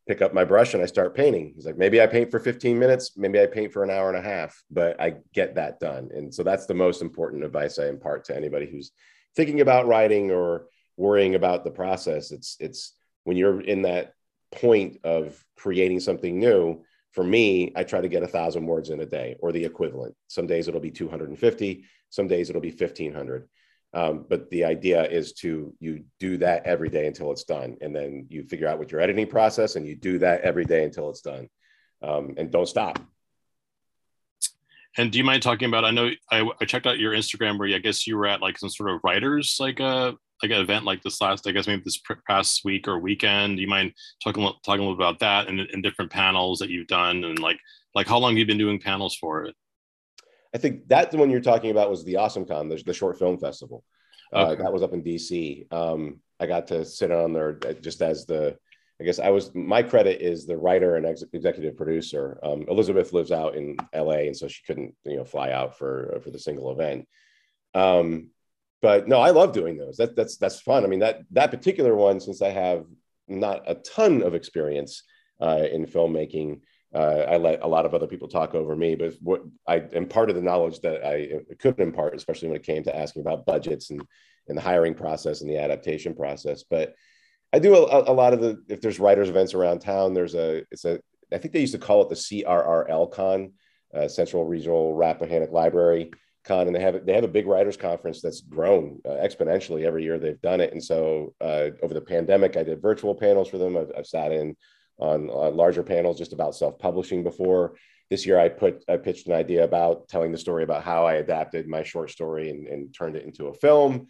pick up my brush and I start painting. He's like, maybe I paint for fifteen minutes, maybe I paint for an hour and a half, but I get that done. And so that's the most important advice I impart to anybody who's thinking about writing or worrying about the process. It's, it's when you're in that point of creating something new. For me, I try to get a thousand words in a day or the equivalent. Some days it'll be two hundred fifty, some days it'll be fifteen hundred. Um, but the idea is to, you do that every day until it's done. And then you figure out what your editing process and you do that every day until it's done. Um, and don't stop. And do you mind talking about, I know I, I checked out your Instagram where I guess you were at like some sort of writers, like a, like an event like this last, I guess maybe this past week or weekend. Do you mind talking, talking a little about that and, and different panels that you've done and like, like how long have you been doing panels for it? I think that the one you're talking about was the AwesomeCon, the, the short film festival. Uh, Okay. That was up in D C. Um, I got to sit on there just as the, I guess I was, my credit is the writer and ex- executive producer. Um, Elizabeth lives out in L A, and so she couldn't, you know, fly out for, for the single event. Um, but no, I love doing those. That, that's, that's fun. I mean, that, that particular one, since I have not a ton of experience uh, in filmmaking, Uh, I let a lot of other people talk over me, but what I imparted the knowledge that I could impart, especially when it came to asking about budgets and, and the hiring process and the adaptation process. But I do a, a lot of the, if there's writers events around town, there's a, it's a, I think they used to call it the C R R L Con, uh, Central Regional Rappahannock Library Con. And they have, they have a big writers conference that's grown uh, exponentially every year they've done it. And so uh, over the pandemic, I did virtual panels for them. I've, I've sat in on uh, larger panels just about self-publishing before. This year I put I pitched an idea about telling the story about how I adapted my short story and, and turned it into a film.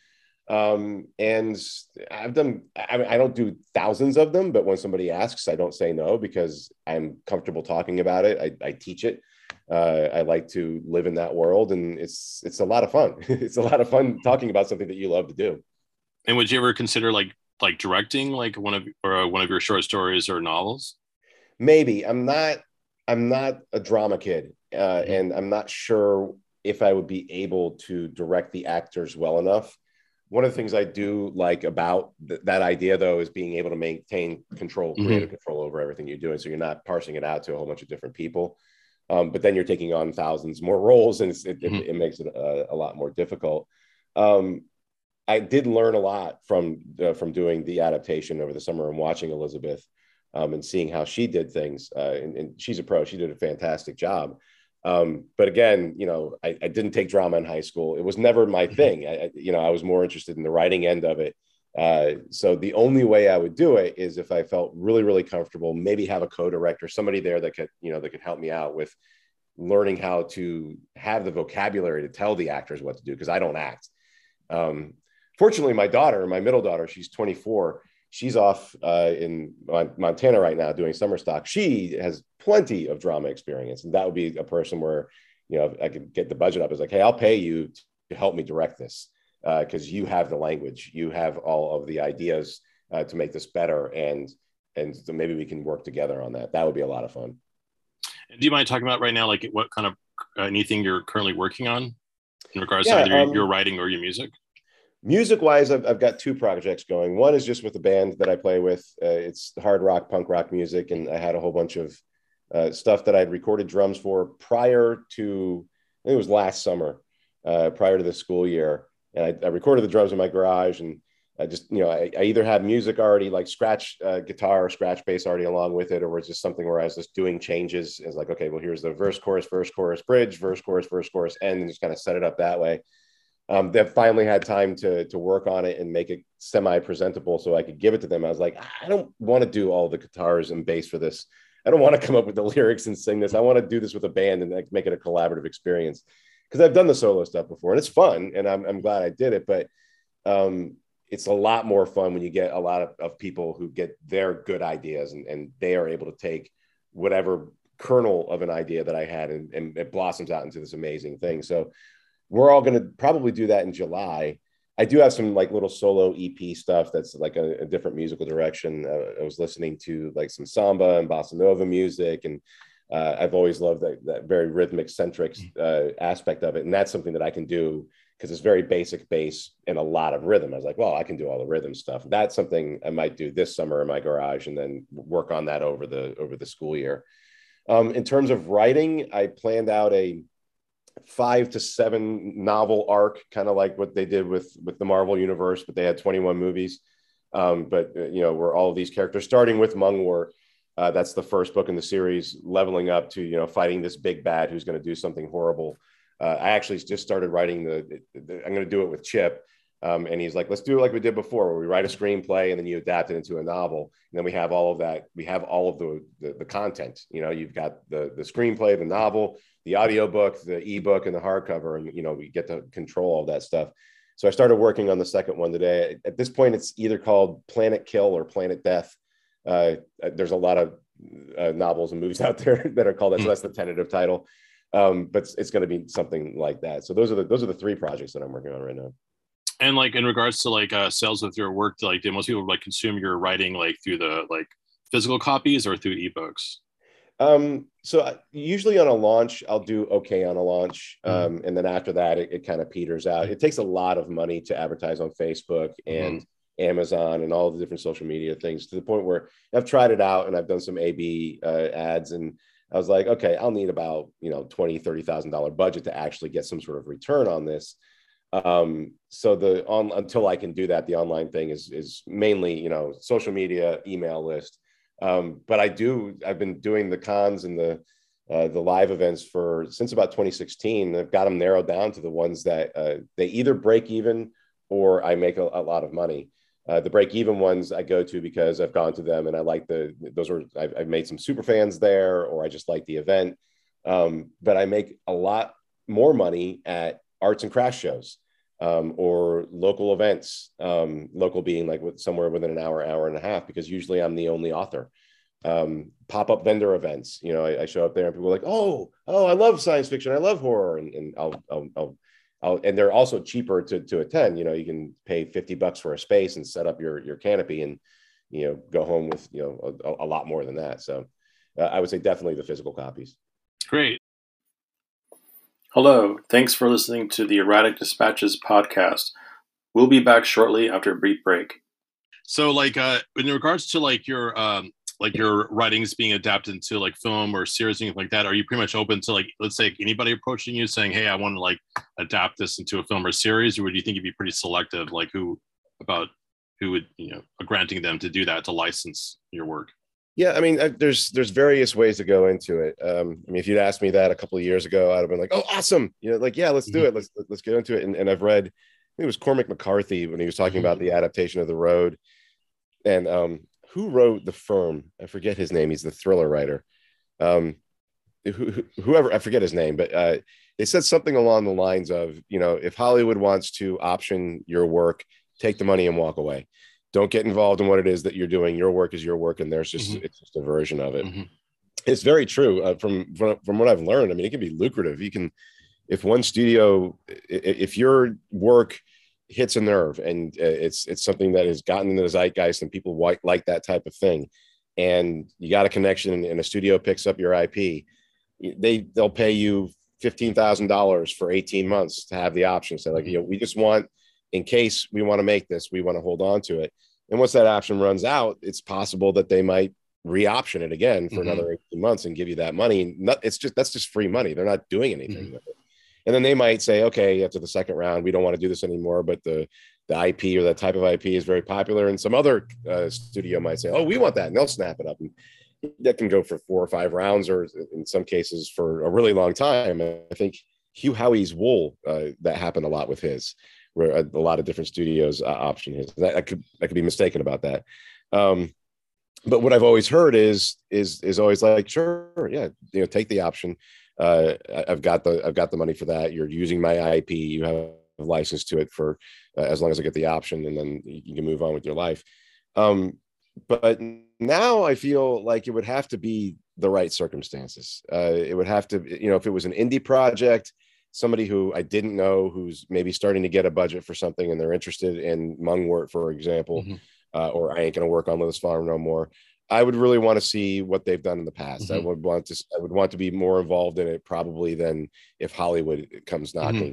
Um, and I've done, I mean, I don't do thousands of them, but when somebody asks, I don't say no because I'm comfortable talking about it. I, I teach it. Uh, I like to live in that world, and it's it's a lot of fun. It's a lot of fun talking about something that you love to do. And would you ever consider like, like directing like one of or uh, one of your short stories or novels? Maybe. I'm not I'm not a drama kid, uh, Mm-hmm. and I'm not sure if I would be able to direct the actors well enough. One of the things I do like about th- that idea, though, is being able to maintain control, Mm-hmm. creative control over everything you're doing. So you're not parsing it out to a whole bunch of different people. Um, but then you're taking on thousands more roles, and it's, it, it, Mm-hmm. it makes it a, a lot more difficult. Um, I did learn a lot from uh, from doing the adaptation over the summer and watching Elizabeth um, and seeing how she did things. Uh, and, and she's a pro; she did a fantastic job. Um, but again, you know, I, I didn't take drama in high school. It was never my Mm-hmm. thing. I, I, you know, I was more interested in the writing end of it. Uh, so the only way I would do it is if I felt really, really comfortable. Maybe have a co-director, somebody there that could, you know, that could help me out with learning how to have the vocabulary to tell the actors what to do because I don't act. Um, Fortunately, my daughter, my middle daughter, she's twenty-four. She's off uh, in Montana right now doing summer stock. She has plenty of drama experience, and that would be a person where, you know, I could get the budget up. It's like, hey, I'll pay you to help me direct this because uh, you have the language, you have all of the ideas uh, to make this better, and and so maybe we can work together on that. That would be a lot of fun. Do you mind talking about right now, like what kind of uh, anything you're currently working on in regards to Yeah. either your Um, writing or your music? Music wise, I've, I've got two projects going. One is just with the band that I play with. Uh, it's hard rock, punk rock music. And I had a whole bunch of uh, stuff that I'd recorded drums for prior to, I think it was last summer, uh, prior to the school year. And I, I recorded the drums in my garage. And I just, you know, I, I either had music already, like scratch uh, guitar or scratch bass already along with it, or was just something where I was just doing changes. It's like, okay, well, here's the verse, chorus, verse, chorus, bridge, verse, chorus, verse, chorus, end, and just kind of set it up that way. Um, that finally had time to to work on it and make it semi presentable so I could give it to them. I was like, I don't want to do all the guitars and bass for this. I don't want to come up with the lyrics and sing this. I want to do this with a band and like, make it a collaborative experience because I've done the solo stuff before and it's fun and I'm I'm glad I did it. But um, it's a lot more fun when you get a lot of, of people who get their good ideas and, and they are able to take whatever kernel of an idea that I had and, and it blossoms out into this amazing thing. So we're all going to probably do that in July. I do have some like little solo E P stuff that's like a, a different musical direction. Uh, I was listening to like some samba and bossa nova music, and uh, I've always loved that, that very rhythmic centric uh, aspect of it, and that's something that I can do because it's very basic bass and a lot of rhythm. I was like, well, I can do all the rhythm stuff. That's something I might do this summer in my garage and then work on that over the over the school year. Um, in terms of writing, I planned out a five to seven novel arc, kind of like what they did with with the Marvel universe, but they had twenty-one movies. Um, but you know, where all of these characters, starting with Mungwort, uh, that's the first book in the series, leveling up to, you know, fighting this big bad who's going to do something horrible. Uh, I actually just started writing the, the I'm going to do it with Chip. Um, and he's like, let's do it like we did before, where we write a screenplay and then you adapt it into a novel. And then we have all of that. We have all of the, the, the content, you know, you've got the, the screenplay, the novel, the audiobook, the ebook, and the hardcover. And, you know, we get to control all that stuff. So I started working on the second one today. At this point, it's either called Planet Kill or Planet Death. Uh, there's a lot of uh, novels and movies out there that are called that. So that's the tentative title. Um, but it's, it's going to be something like that. So those are the, those are the three projects that I'm working on right now. And like in regards to like uh, sales with your work, like do most people like consume your writing like through the like physical copies or through ebooks? Um, so usually on a launch, I'll do okay on a launch. Um, mm-hmm. And then after that, it, it kind of peters out. It takes a lot of money to advertise on Facebook and mm-hmm. Amazon and all the different social media things, to the point where I've tried it out and I've done some A B uh, ads. And I was like, okay, I'll need about, you know, twenty thousand dollars, thirty thousand dollars budget to actually get some sort of return on this. Um, so the on until I can do that, the online thing is is mainly, you know, social media, email list. Um, but I do, I've been doing the cons and the uh, the live events for since about twenty sixteen. I've got them narrowed down to the ones that uh, they either break even or I make a, a lot of money. Uh, the break even ones I go to because I've gone to them and I like the, those are, I've, I've made some super fans there, or I just like the event. Um, but I make a lot more money at arts and crafts shows. Um, or local events, um, local being like with somewhere within an hour, hour and a half, because usually I'm the only author. Um, pop-up vendor events, you know, I, I show up there and people are like, oh, oh, I love science fiction, I love horror, and, and I'll, I'll, I'll, I'll, and they're also cheaper to to attend. You know, you can pay fifty bucks for a space and set up your your canopy, and you know, go home with you know a, a lot more than that. So, uh, I would say definitely the physical copies. Great. Hello, thanks for listening to the Erratic Dispatches podcast. We'll be back shortly after a brief break. So, like, uh, in regards to like your um, like your writings being adapted into like film or series, things like that, are you pretty much open to like, let's say, anybody approaching you saying, "Hey, I want to like adapt this into a film or series," or would you think you'd be pretty selective, like who about who would you know granting them to do that to license your work? Yeah, I mean, there's there's various ways to go into it. Um, I mean, if you'd asked me that a couple of years ago, I'd have been like, "Oh, awesome!" You know, like, yeah, let's do mm-hmm. it. Let's let's get into it. And, and I've read, I think it was Cormac McCarthy when he was talking mm-hmm. about the adaptation of The Road, and um, who wrote The Firm? I forget his name. He's the thriller writer. Um, who, whoever, I forget his name, but uh, they said something along the lines of, you know, if Hollywood wants to option your work, take the money and walk away. Don't get involved in what it is that you're doing. Your work is your work, and there's just mm-hmm. it's just a version of it. Mm-hmm. It's very true. Uh, from, from from what I've learned, I mean, it can be lucrative. You can, if one studio, if your work hits a nerve and it's it's something that has gotten into the zeitgeist and people like like that type of thing, and you got a connection and a studio picks up your I P, they they'll pay you fifteen thousand dollars for eighteen months to have the option. So like, you know, we just want, in case we want to make this, we want to hold on to it. And once that option runs out, it's possible that they might re-option it again for mm-hmm. another eighteen months and give you that money. Not, it's just, that's just free money. They're not doing anything mm-hmm. with it. And then they might say, okay, after the second round, we don't want to do this anymore, but the, the I P or that type of I P is very popular. And some other uh, studio might say, oh, we want that. And they'll snap it up. And that can go for four or five rounds, or in some cases for a really long time. I think Hugh Howey's Wool, uh, that happened a lot with his, where a, a lot of different studios uh, option his. That, I could I could be mistaken about that. Um, but what I've always heard is is is always like, sure, yeah, you know, take the option. Uh, I've got the I've got the money for that. You're using my I P. You have a license to it for uh, as long as I get the option, and then you can move on with your life. Um, but now I feel like it would have to be the right circumstances. Uh, it would have to, you know, if it was an indie project, somebody who I didn't know, who's maybe starting to get a budget for something and they're interested in Mungwort, for example, mm-hmm. uh, or I ain't going to work on Lilith Farm no more. I would really want to see what they've done in the past. Mm-hmm. I would want to, I would want to be more involved in it probably than if Hollywood comes knocking.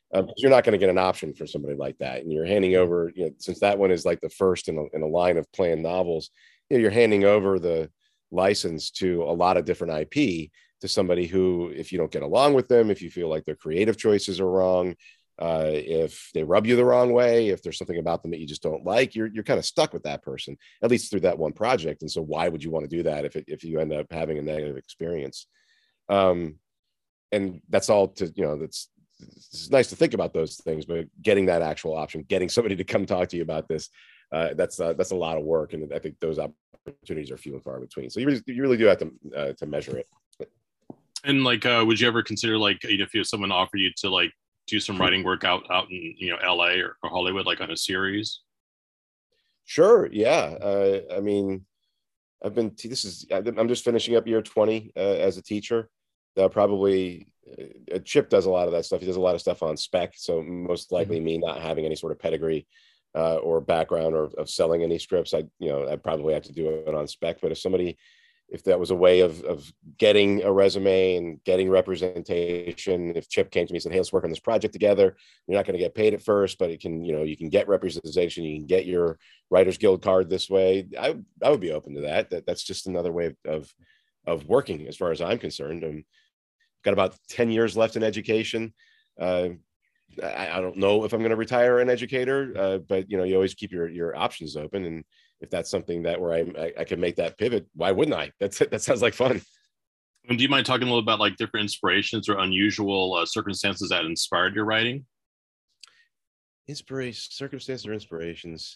Um, 'cause you're not going to get an option for somebody like that, and you're handing over, you know, since that one is like the first in a, in a line of planned novels, you know, you're handing over the license to a lot of different I P to somebody who, if you don't get along with them, if you feel like their creative choices are wrong, uh, if they rub you the wrong way, if there's something about them that you just don't like, you're you're kind of stuck with that person, at least through that one project. And so why would you want to do that if it, if you end up having a negative experience? Um, and that's all to, you know, that's, it's nice to think about those things, but getting that actual option, getting somebody to come talk to you about this, uh, that's uh, that's a lot of work, and I think those opportunities are few and far between. So you really, you really do have to uh, to measure it. And like, uh, would you ever consider, like, you know, if you someone offered you to like do some writing work out out in, you know, L A or, or Hollywood, like on a series? Sure, yeah. Uh, I mean, I've been. This is. I'm just finishing up year twenty uh, as a teacher. That probably uh, Chip does a lot of that stuff. He does a lot of stuff on spec. So most likely, mm-hmm. me not having any sort of pedigree uh, or background or of selling any scripts, I you know I'd probably have to do it on spec. But if somebody, if that was a way of of getting a resume and getting representation, if Chip came to me and said, "Hey, let's work on this project together. You're not going to get paid at first, but it can, you know, you can get representation. You can get your Writers Guild card this way." I I would be open to that. That that's just another way of of, of working, as far as I'm concerned. Um, got about ten years left in education. Uh, I, I don't know if I'm going to retire an educator, uh, but you know, you always keep your your options open, and if that's something that where I, I, I can make that pivot, why wouldn't I? That's that sounds like fun. And do you mind talking a little about like different inspirations or unusual uh, circumstances that inspired your writing? Inspiration, circumstances, or inspirations.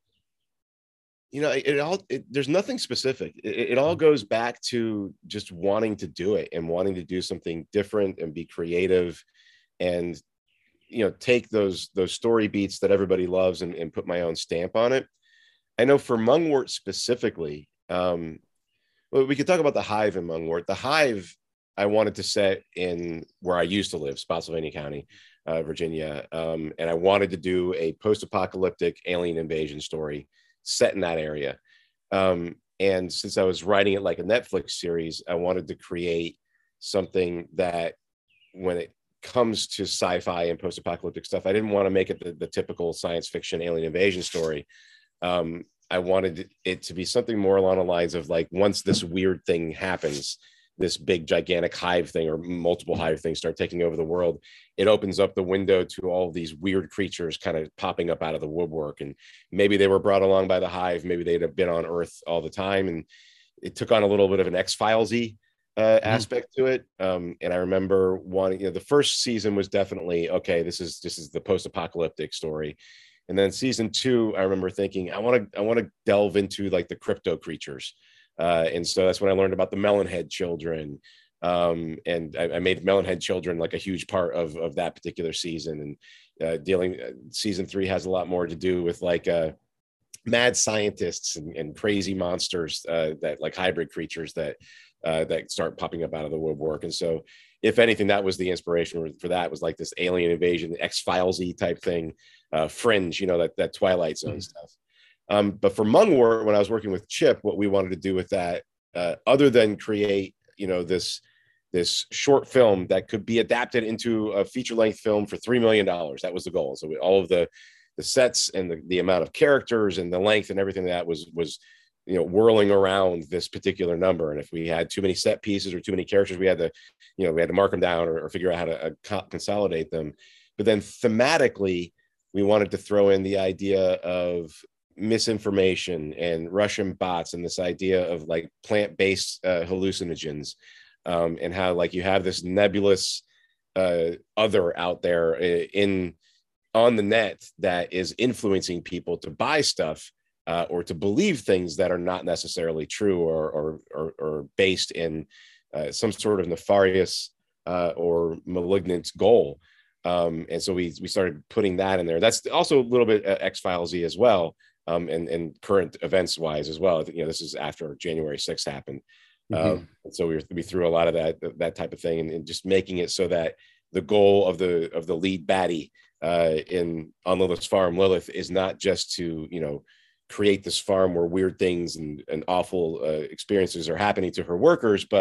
You know, it, it all. It, there's nothing specific. It, it all goes back to just wanting to do it and wanting to do something different and be creative, and you know, take those those story beats that everybody loves and, and put my own stamp on it. I know for Mungwort specifically, um, well, we could talk about the Hive in Mungwort. The Hive, I wanted to set in where I used to live, Spotsylvania County, uh, Virginia, um, and I wanted to do a post-apocalyptic alien invasion story set in that area. Um, and since I was writing it like a Netflix series, I wanted to create something that, when it comes to sci-fi and post-apocalyptic stuff, I didn't want to make it the, the typical science fiction alien invasion story. Um, I wanted it to be something more along the lines of like, once this weird thing happens, this big gigantic hive thing or multiple hive things start taking over the world, it opens up the window to all these weird creatures kind of popping up out of the woodwork. And maybe they were brought along by the hive, maybe they'd have been on Earth all the time. And it took on a little bit of an X-Files-y uh, mm-hmm. aspect to it. Um, and I remember wanting, you know, the first season was definitely, okay, this is, this is the post-apocalyptic story. And then season two, I remember thinking, I want to, I want to delve into like the crypto creatures. Uh, and so that's when I learned about the Melonhead children. Um, and I, I made Melonhead children like a huge part of, of that particular season. And uh, dealing, uh, season three has a lot more to do with like uh, mad scientists and, and crazy monsters uh, that like hybrid creatures that uh, that start popping up out of the woodwork. And so, if anything, that was the inspiration for that, was like this alien invasion, X-Files-y type thing, uh, Fringe, you know, that that Twilight Zone mm-hmm. stuff. Um, but for Mungwort, when I was working with Chip, what we wanted to do with that, uh, other than create, you know, this this short film that could be adapted into a feature-length film for three million dollars, that was the goal. So we, all of the the sets and the, the amount of characters and the length and everything that was was you know whirling around this particular number. And if we had too many set pieces or too many characters, we had to, you know, we had to mark them down or, or figure out how to uh, consolidate them. But then thematically, we wanted to throw in the idea of misinformation and Russian bots and this idea of like plant-based uh, hallucinogens, um, and how like you have this nebulous uh, other out there in on the net that is influencing people to buy stuff uh, or to believe things that are not necessarily true or or or, or based in uh, some sort of nefarious uh, or malignant goal. Um, and so we we started putting that in there. That's also a little bit uh, X-Files-y as well. Um, and, and current events wise as well. You know, this is after January sixth happened. Mm-hmm. Um, and so we were, we threw a lot of that, that type of thing, and, and just making it so that the goal of the, of the lead baddie uh, in on Lilith's farm, Lilith, is not just to, you know, create this farm where weird things and, and awful uh, experiences are happening to her workers, but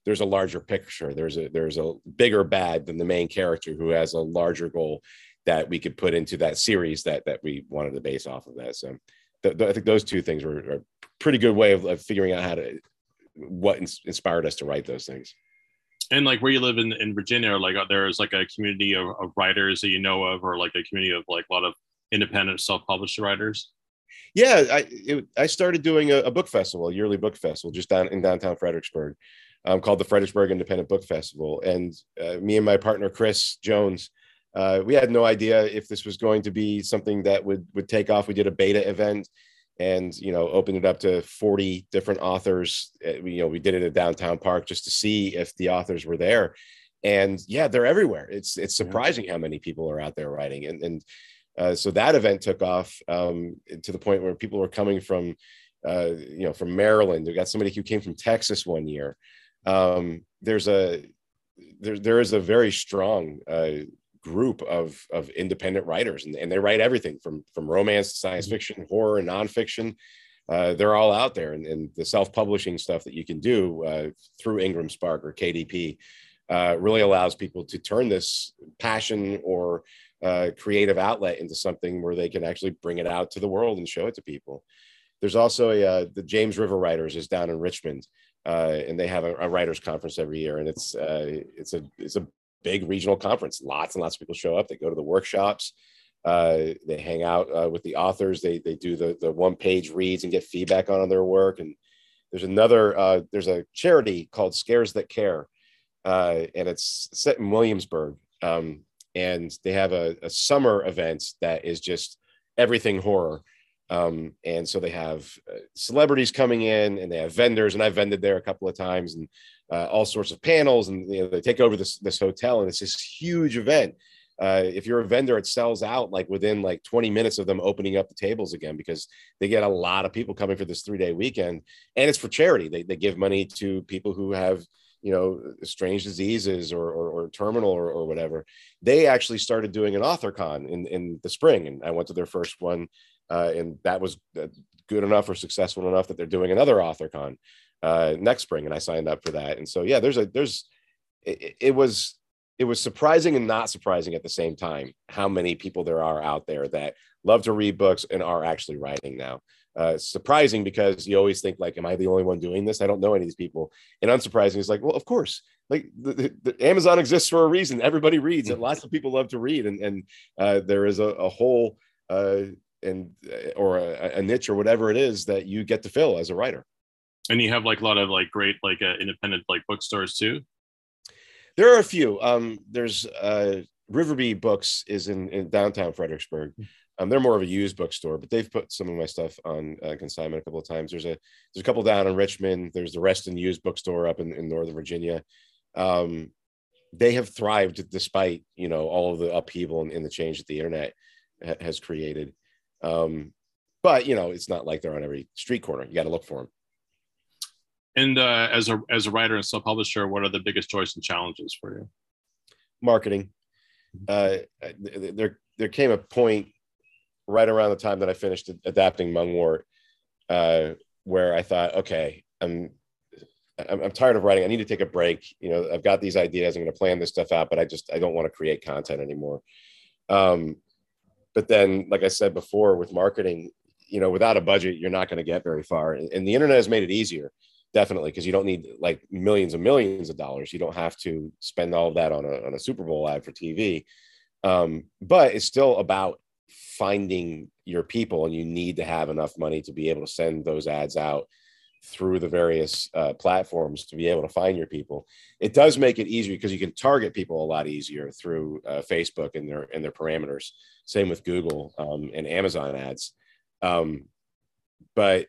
there's a larger picture. There's a there's a bigger bad than the main character who has a larger goal that we could put into that series that that we wanted to base off of that. So th- th- I think those two things were, are a pretty good way of, of figuring out how to what ins- inspired us to write those things. And like where you live in, in Virginia, like there's like a community of, of writers that you know of, or like a community of like a lot of independent self-published writers. Yeah, I it, I started doing a, a book festival, a yearly book festival, just down in downtown Fredericksburg, um, called the Fredericksburg Independent Book Festival. And uh, me and my partner Chris Jones, uh, we had no idea if this was going to be something that would would take off. We did a beta event, and you know, opened it up to forty different authors. Uh, you know, we did it at Downtown Park just to see if the authors were there. And yeah, they're everywhere. It's it's surprising how many people are out there writing, and and. Uh, so that event took off um, to the point where people were coming from, uh, you know, from Maryland. We got somebody who came from Texas one year. Um, there's a there there is a very strong uh, group of of independent writers, and, and they write everything from from romance to science fiction, horror, and nonfiction. Uh, they're all out there, and, and the self-publishing stuff that you can do uh, through Ingram Spark or K D P uh, really allows people to turn this passion or Uh, creative outlet into something where they can actually bring it out to the world and show it to people. There's also a uh, the James River Writers is down in Richmond, uh, and they have a, a writers conference every year, and it's uh, it's a it's a big regional conference. Lots and lots of people show up. They go to the workshops. Uh, they hang out uh, with the authors. They they do the the one page reads and get feedback on their work. And there's another uh, there's a charity called Scares That Care, uh, and it's set in Williamsburg. Um, and they have a, a summer event that is just everything horror. Um, and so they have uh, celebrities coming in, and they have vendors, and I've vended there a couple of times, and uh, all sorts of panels, and you know, they take over this, this hotel, and it's this huge event. Uh, if you're a vendor, it sells out like within like twenty minutes of them opening up the tables again, because they get a lot of people coming for this three day weekend, and it's for charity. They, they give money to people who have, you know, strange diseases or, or, or terminal or, or whatever. They actually started doing an author con in, in the spring, and I went to their first one, uh, and that was good enough or successful enough that they're doing another author con uh, next spring, and I signed up for that. And so, yeah, there's a there's it, it was it was surprising and not surprising at the same time how many people there are out there that love to read books and are actually writing now. Uh, surprising because you always think like, am I the only one doing this? I don't know any of these people. And unsurprising is like, well, of course, like the, the, the Amazon exists for a reason. Everybody reads, and lots of people love to read. And, and uh, there is a, a whole uh, and or a, a niche or whatever it is that you get to fill as a writer. And you have like a lot of like great like uh, independent like bookstores too. There are a few. Um, there's uh, Riverby Books is in, in downtown Fredericksburg. Um, they're more of a used bookstore, but they've put some of my stuff on uh, consignment a couple of times. There's a there's a couple down in Richmond. There's the Reston Used Bookstore up in, in Northern Virginia. Um, they have thrived despite, you know, all of the upheaval and, and the change that the internet ha- has created. Um, but you know, it's not like they're on every street corner. You got to look for them. And uh, as a as a writer and self-publisher, what are the biggest joys and challenges for you? Marketing. Uh, there there came a point right around the time that I finished adapting Mungwort, uh, where I thought, okay, I'm, I'm, I'm tired of writing. I need to take a break. You know, I've got these ideas. I'm going to plan this stuff out, but I just, I don't want to create content anymore. Um, but then, like I said before, with marketing, you know, without a budget, you're not going to get very far. And, and the internet has made it easier, definitely, because you don't need like millions and millions of dollars. You don't have to spend all of that on a, on a Super Bowl ad for T V. Um, but it's still about finding your people, and you need to have enough money to be able to send those ads out through the various uh, platforms to be able to find your people. It does make it easier because you can target people a lot easier through uh, Facebook and their and their parameters. Same with Google um, and Amazon ads. Um, but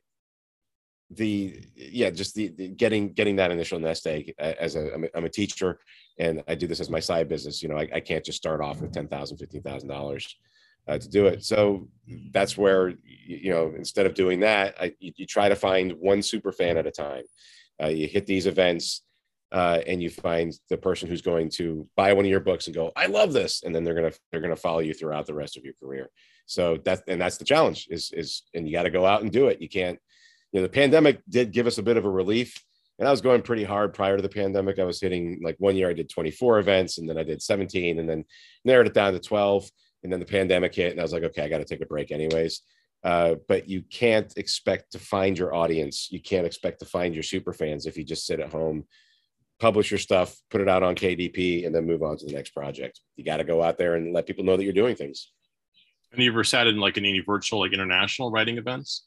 the yeah, just the, the getting getting that initial nest egg. As a I'm, a I'm a teacher, and I do this as my side business. You know, I, I can't just start off with ten thousand, fifteen thousand dollars. Uh, to do it. So that's where, you know, instead of doing that, I, you, you try to find one super fan at a time. Uh, you hit these events uh, and you find the person who's going to buy one of your books and go, I love this. And then they're going to, they're going to follow you throughout the rest of your career. So that, and that's the challenge is, is, and you got to go out and do it. You can't, you know, the pandemic did give us a bit of a relief And I was going pretty hard prior to the pandemic. I was hitting, like, one year I did twenty-four events, and then I did seventeen, and then narrowed it down to twelve. And then the pandemic hit, and I was like, okay, I got to take a break anyways. Uh, but you can't expect to find your audience. You can't expect to find your super fans if you just sit at home, publish your stuff, put it out on K D P, and then move on to the next project. You got to go out there and let people know that you're doing things. And you ever sat in like any virtual, like international writing events?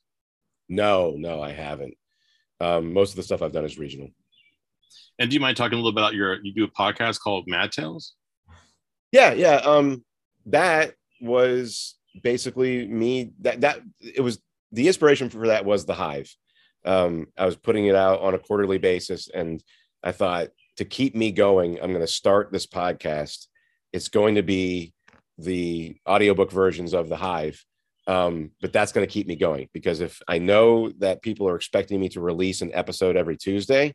No, no, I haven't. Um, most of the stuff I've done is regional. And do you mind talking a little bit about your, you do a podcast called Mad Tales? Yeah, yeah. Um, that was basically me. That that it was the inspiration for that was the Hive. Um, I was putting it out on a quarterly basis, and I thought, to keep me going, I'm going to start this podcast. It's going to be the audiobook versions of the Hive. Um, but that's going to keep me going, because if I know that people are expecting me to release an episode every Tuesday,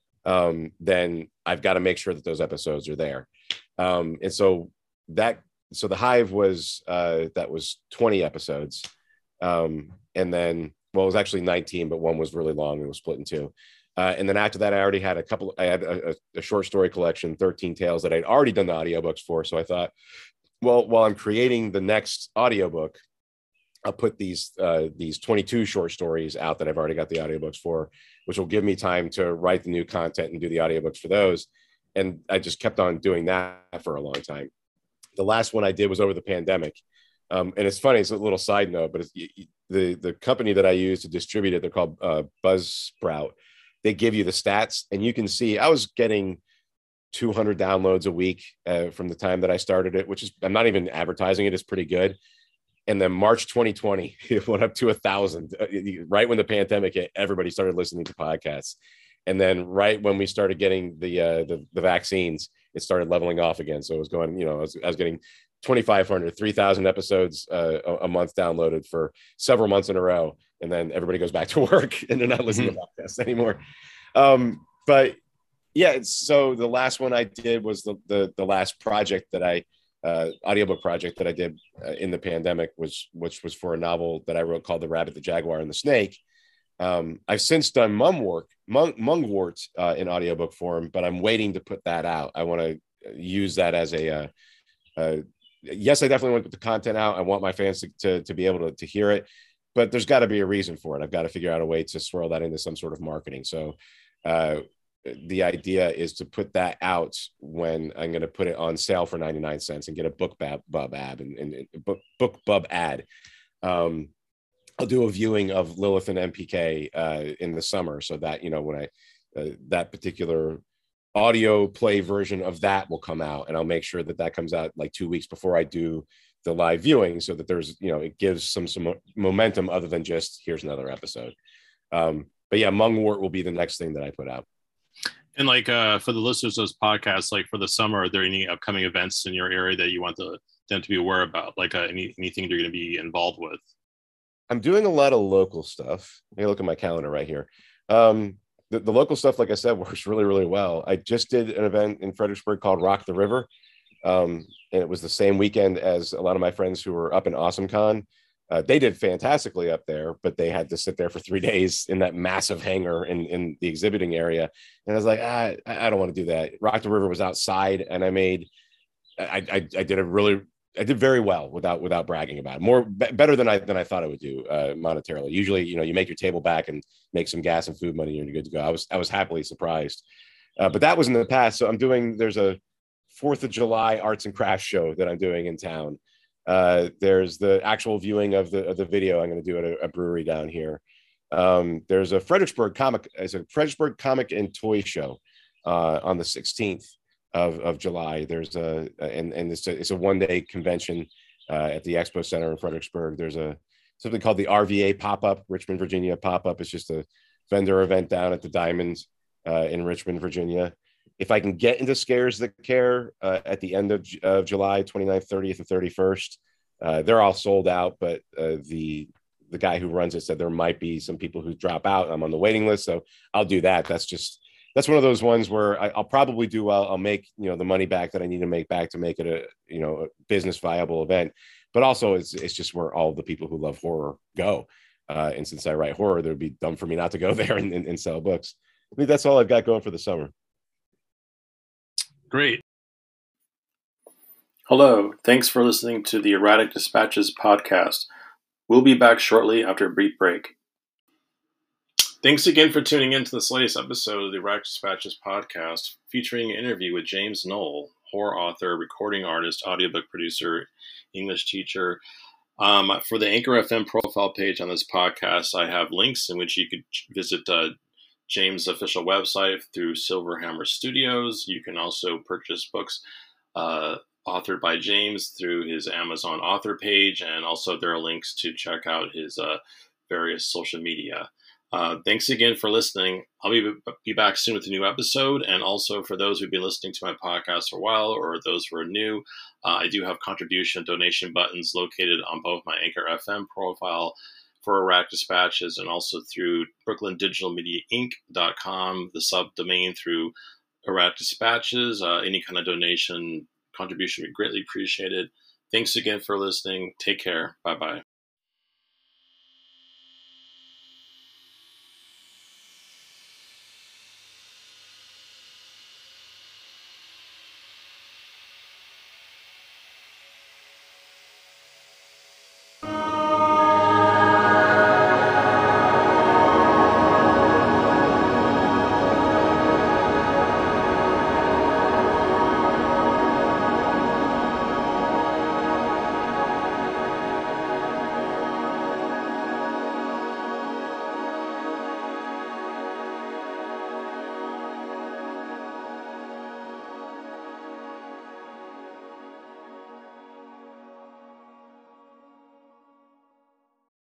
um, then I've got to make sure that those episodes are there. Um, and so that, so the Hive was, uh, that was twenty episodes. Um, and then, well, it was actually nineteen, but one was really long and was split in two. Uh, and then after that, I already had a couple, I had a, a short story collection, thirteen Tales, that I'd already done the audiobooks for. So I thought, well, while I'm creating the next audiobook, I'll put these uh, these twenty-two short stories out that I've already got the audiobooks for, which will give me time to write the new content and do the audiobooks for those. And I just kept on doing that for a long time. The last one I did was over the pandemic. Um, and it's funny, it's a little side note, but it's, the, the company that I use to distribute it, they're called uh, Buzzsprout. They give you the stats, and you can see I was getting two hundred downloads a week uh, from the time that I started it, which is, I'm not even advertising it, it's pretty good. And then March twenty twenty, it went up to a thousand. Right when the pandemic hit, everybody started listening to podcasts. And then right when we started getting the uh, the, the vaccines, it started leveling off again. So it was going, you know, I was, I was getting twenty-five hundred, three thousand episodes uh, a month downloaded for several months in a row. And then everybody goes back to work and they're not listening mm-hmm. to podcasts anymore. Um, but yeah, so the last one I did was the the, the last project that I Uh, audiobook project that I did uh, in the pandemic, was which was for a novel that I wrote called The Rabbit, the Jaguar, and the Snake. Um, I've since done Mungwort, Mung, Mungwort uh, in audiobook form, but I'm waiting to put that out. I want to use that as a, uh, uh, yes, I definitely want to put the content out. I want my fans to, to, to be able to, to hear it, but there's got to be a reason for it. I've got to figure out a way to swirl that into some sort of marketing. So uh, the idea is to put that out when I'm going to put it on sale for ninety-nine cents and get a book bab, bub ad and, and, and book, book bub ad. Um, I'll do a viewing of Lilith and M P K uh, in the summer, so that, you know, when I, uh, that particular audio play version of that will come out, and I'll make sure that that comes out like two weeks before I do the live viewing, so that there's, you know, it gives some, some momentum other than just here's another episode. Um, but yeah, Mungwort will be the next thing that I put out. And like uh, for the listeners of this podcast, like for the summer, are there any upcoming events in your area that you want the, them to be aware about? Like uh, any, anything they're going to be involved with? I'm doing a lot of local stuff. Let me look at my calendar right here. Um, the, the local stuff, like I said, works really, really well. I just did an event in Fredericksburg called Rock the River. Um, and it was the same weekend as a lot of my friends who were up in AwesomeCon. Uh, they did fantastically up there, but they had to sit there for three days in that massive hangar in, in the exhibiting area. And I was like, ah, I, I don't want to do that. Rock the River was outside, and I made, I, I, I did a really, I did very well without, without bragging about it. More, b- better than I, than I thought I would do uh, monetarily. Usually, you know, you make your table back and make some gas and food money and you're good to go. I was, I was happily surprised. Uh, but that was in the past. So I'm doing, there's a fourth of July arts and crafts show that I'm doing in town. Uh, there's the actual viewing of the of the video I'm going to do at a, a brewery down here. Um, there's a Fredericksburg comic, it's a Fredericksburg comic and toy show uh, on the sixteenth of, of July. There's a and and it's a it's a one day convention uh, at the Expo Center in Fredericksburg. There's a something called the R V A pop up, Richmond, Virginia pop up. It's just a vendor event down at the Diamond uh, in Richmond, Virginia. If I can get into Scares That Care uh, at the end of, of July, twenty-ninth, thirtieth, and thirty-first, uh, they're all sold out. But uh, the the guy who runs it said there might be some people who drop out. I'm on the waiting list, so I'll do that. That's just that's one of those ones where I, I'll probably do well. I'll make, you know, the money back that I need to make back to make it a, you know, a business viable event. But also, it's it's just where all the people who love horror go. Uh, and since I write horror, it would be dumb for me not to go there and, and, and sell books. I think that's all I've got going for the summer. Great. Hello. Thanks for listening to the Erratic Dispatches podcast. We'll be back shortly after a brief break. Thanks again for tuning in to this latest episode of the Erratic Dispatches podcast, featuring an interview with James Knoll, horror author, recording artist, audiobook producer, English teacher. Um, for the Anchor F M profile page on this podcast, I have links in which you could visit uh, James' official website through Silverhammer Studios. You can also purchase books uh, authored by James through his Amazon author page, and also there are links to check out his uh, various social media. Uh, thanks again for listening. I'll be, be back soon with a new episode. And also for those who've been listening to my podcast for a while, or those who are new, uh, I do have contribution donation buttons located on both my Anchor F M profile for Erratic Dispatches and also through Brooklyn Digital Media Inc dot com, the subdomain through Erratic Dispatches. Uh, any kind of donation contribution would be greatly appreciated. Thanks again for listening. Take care. Bye-bye.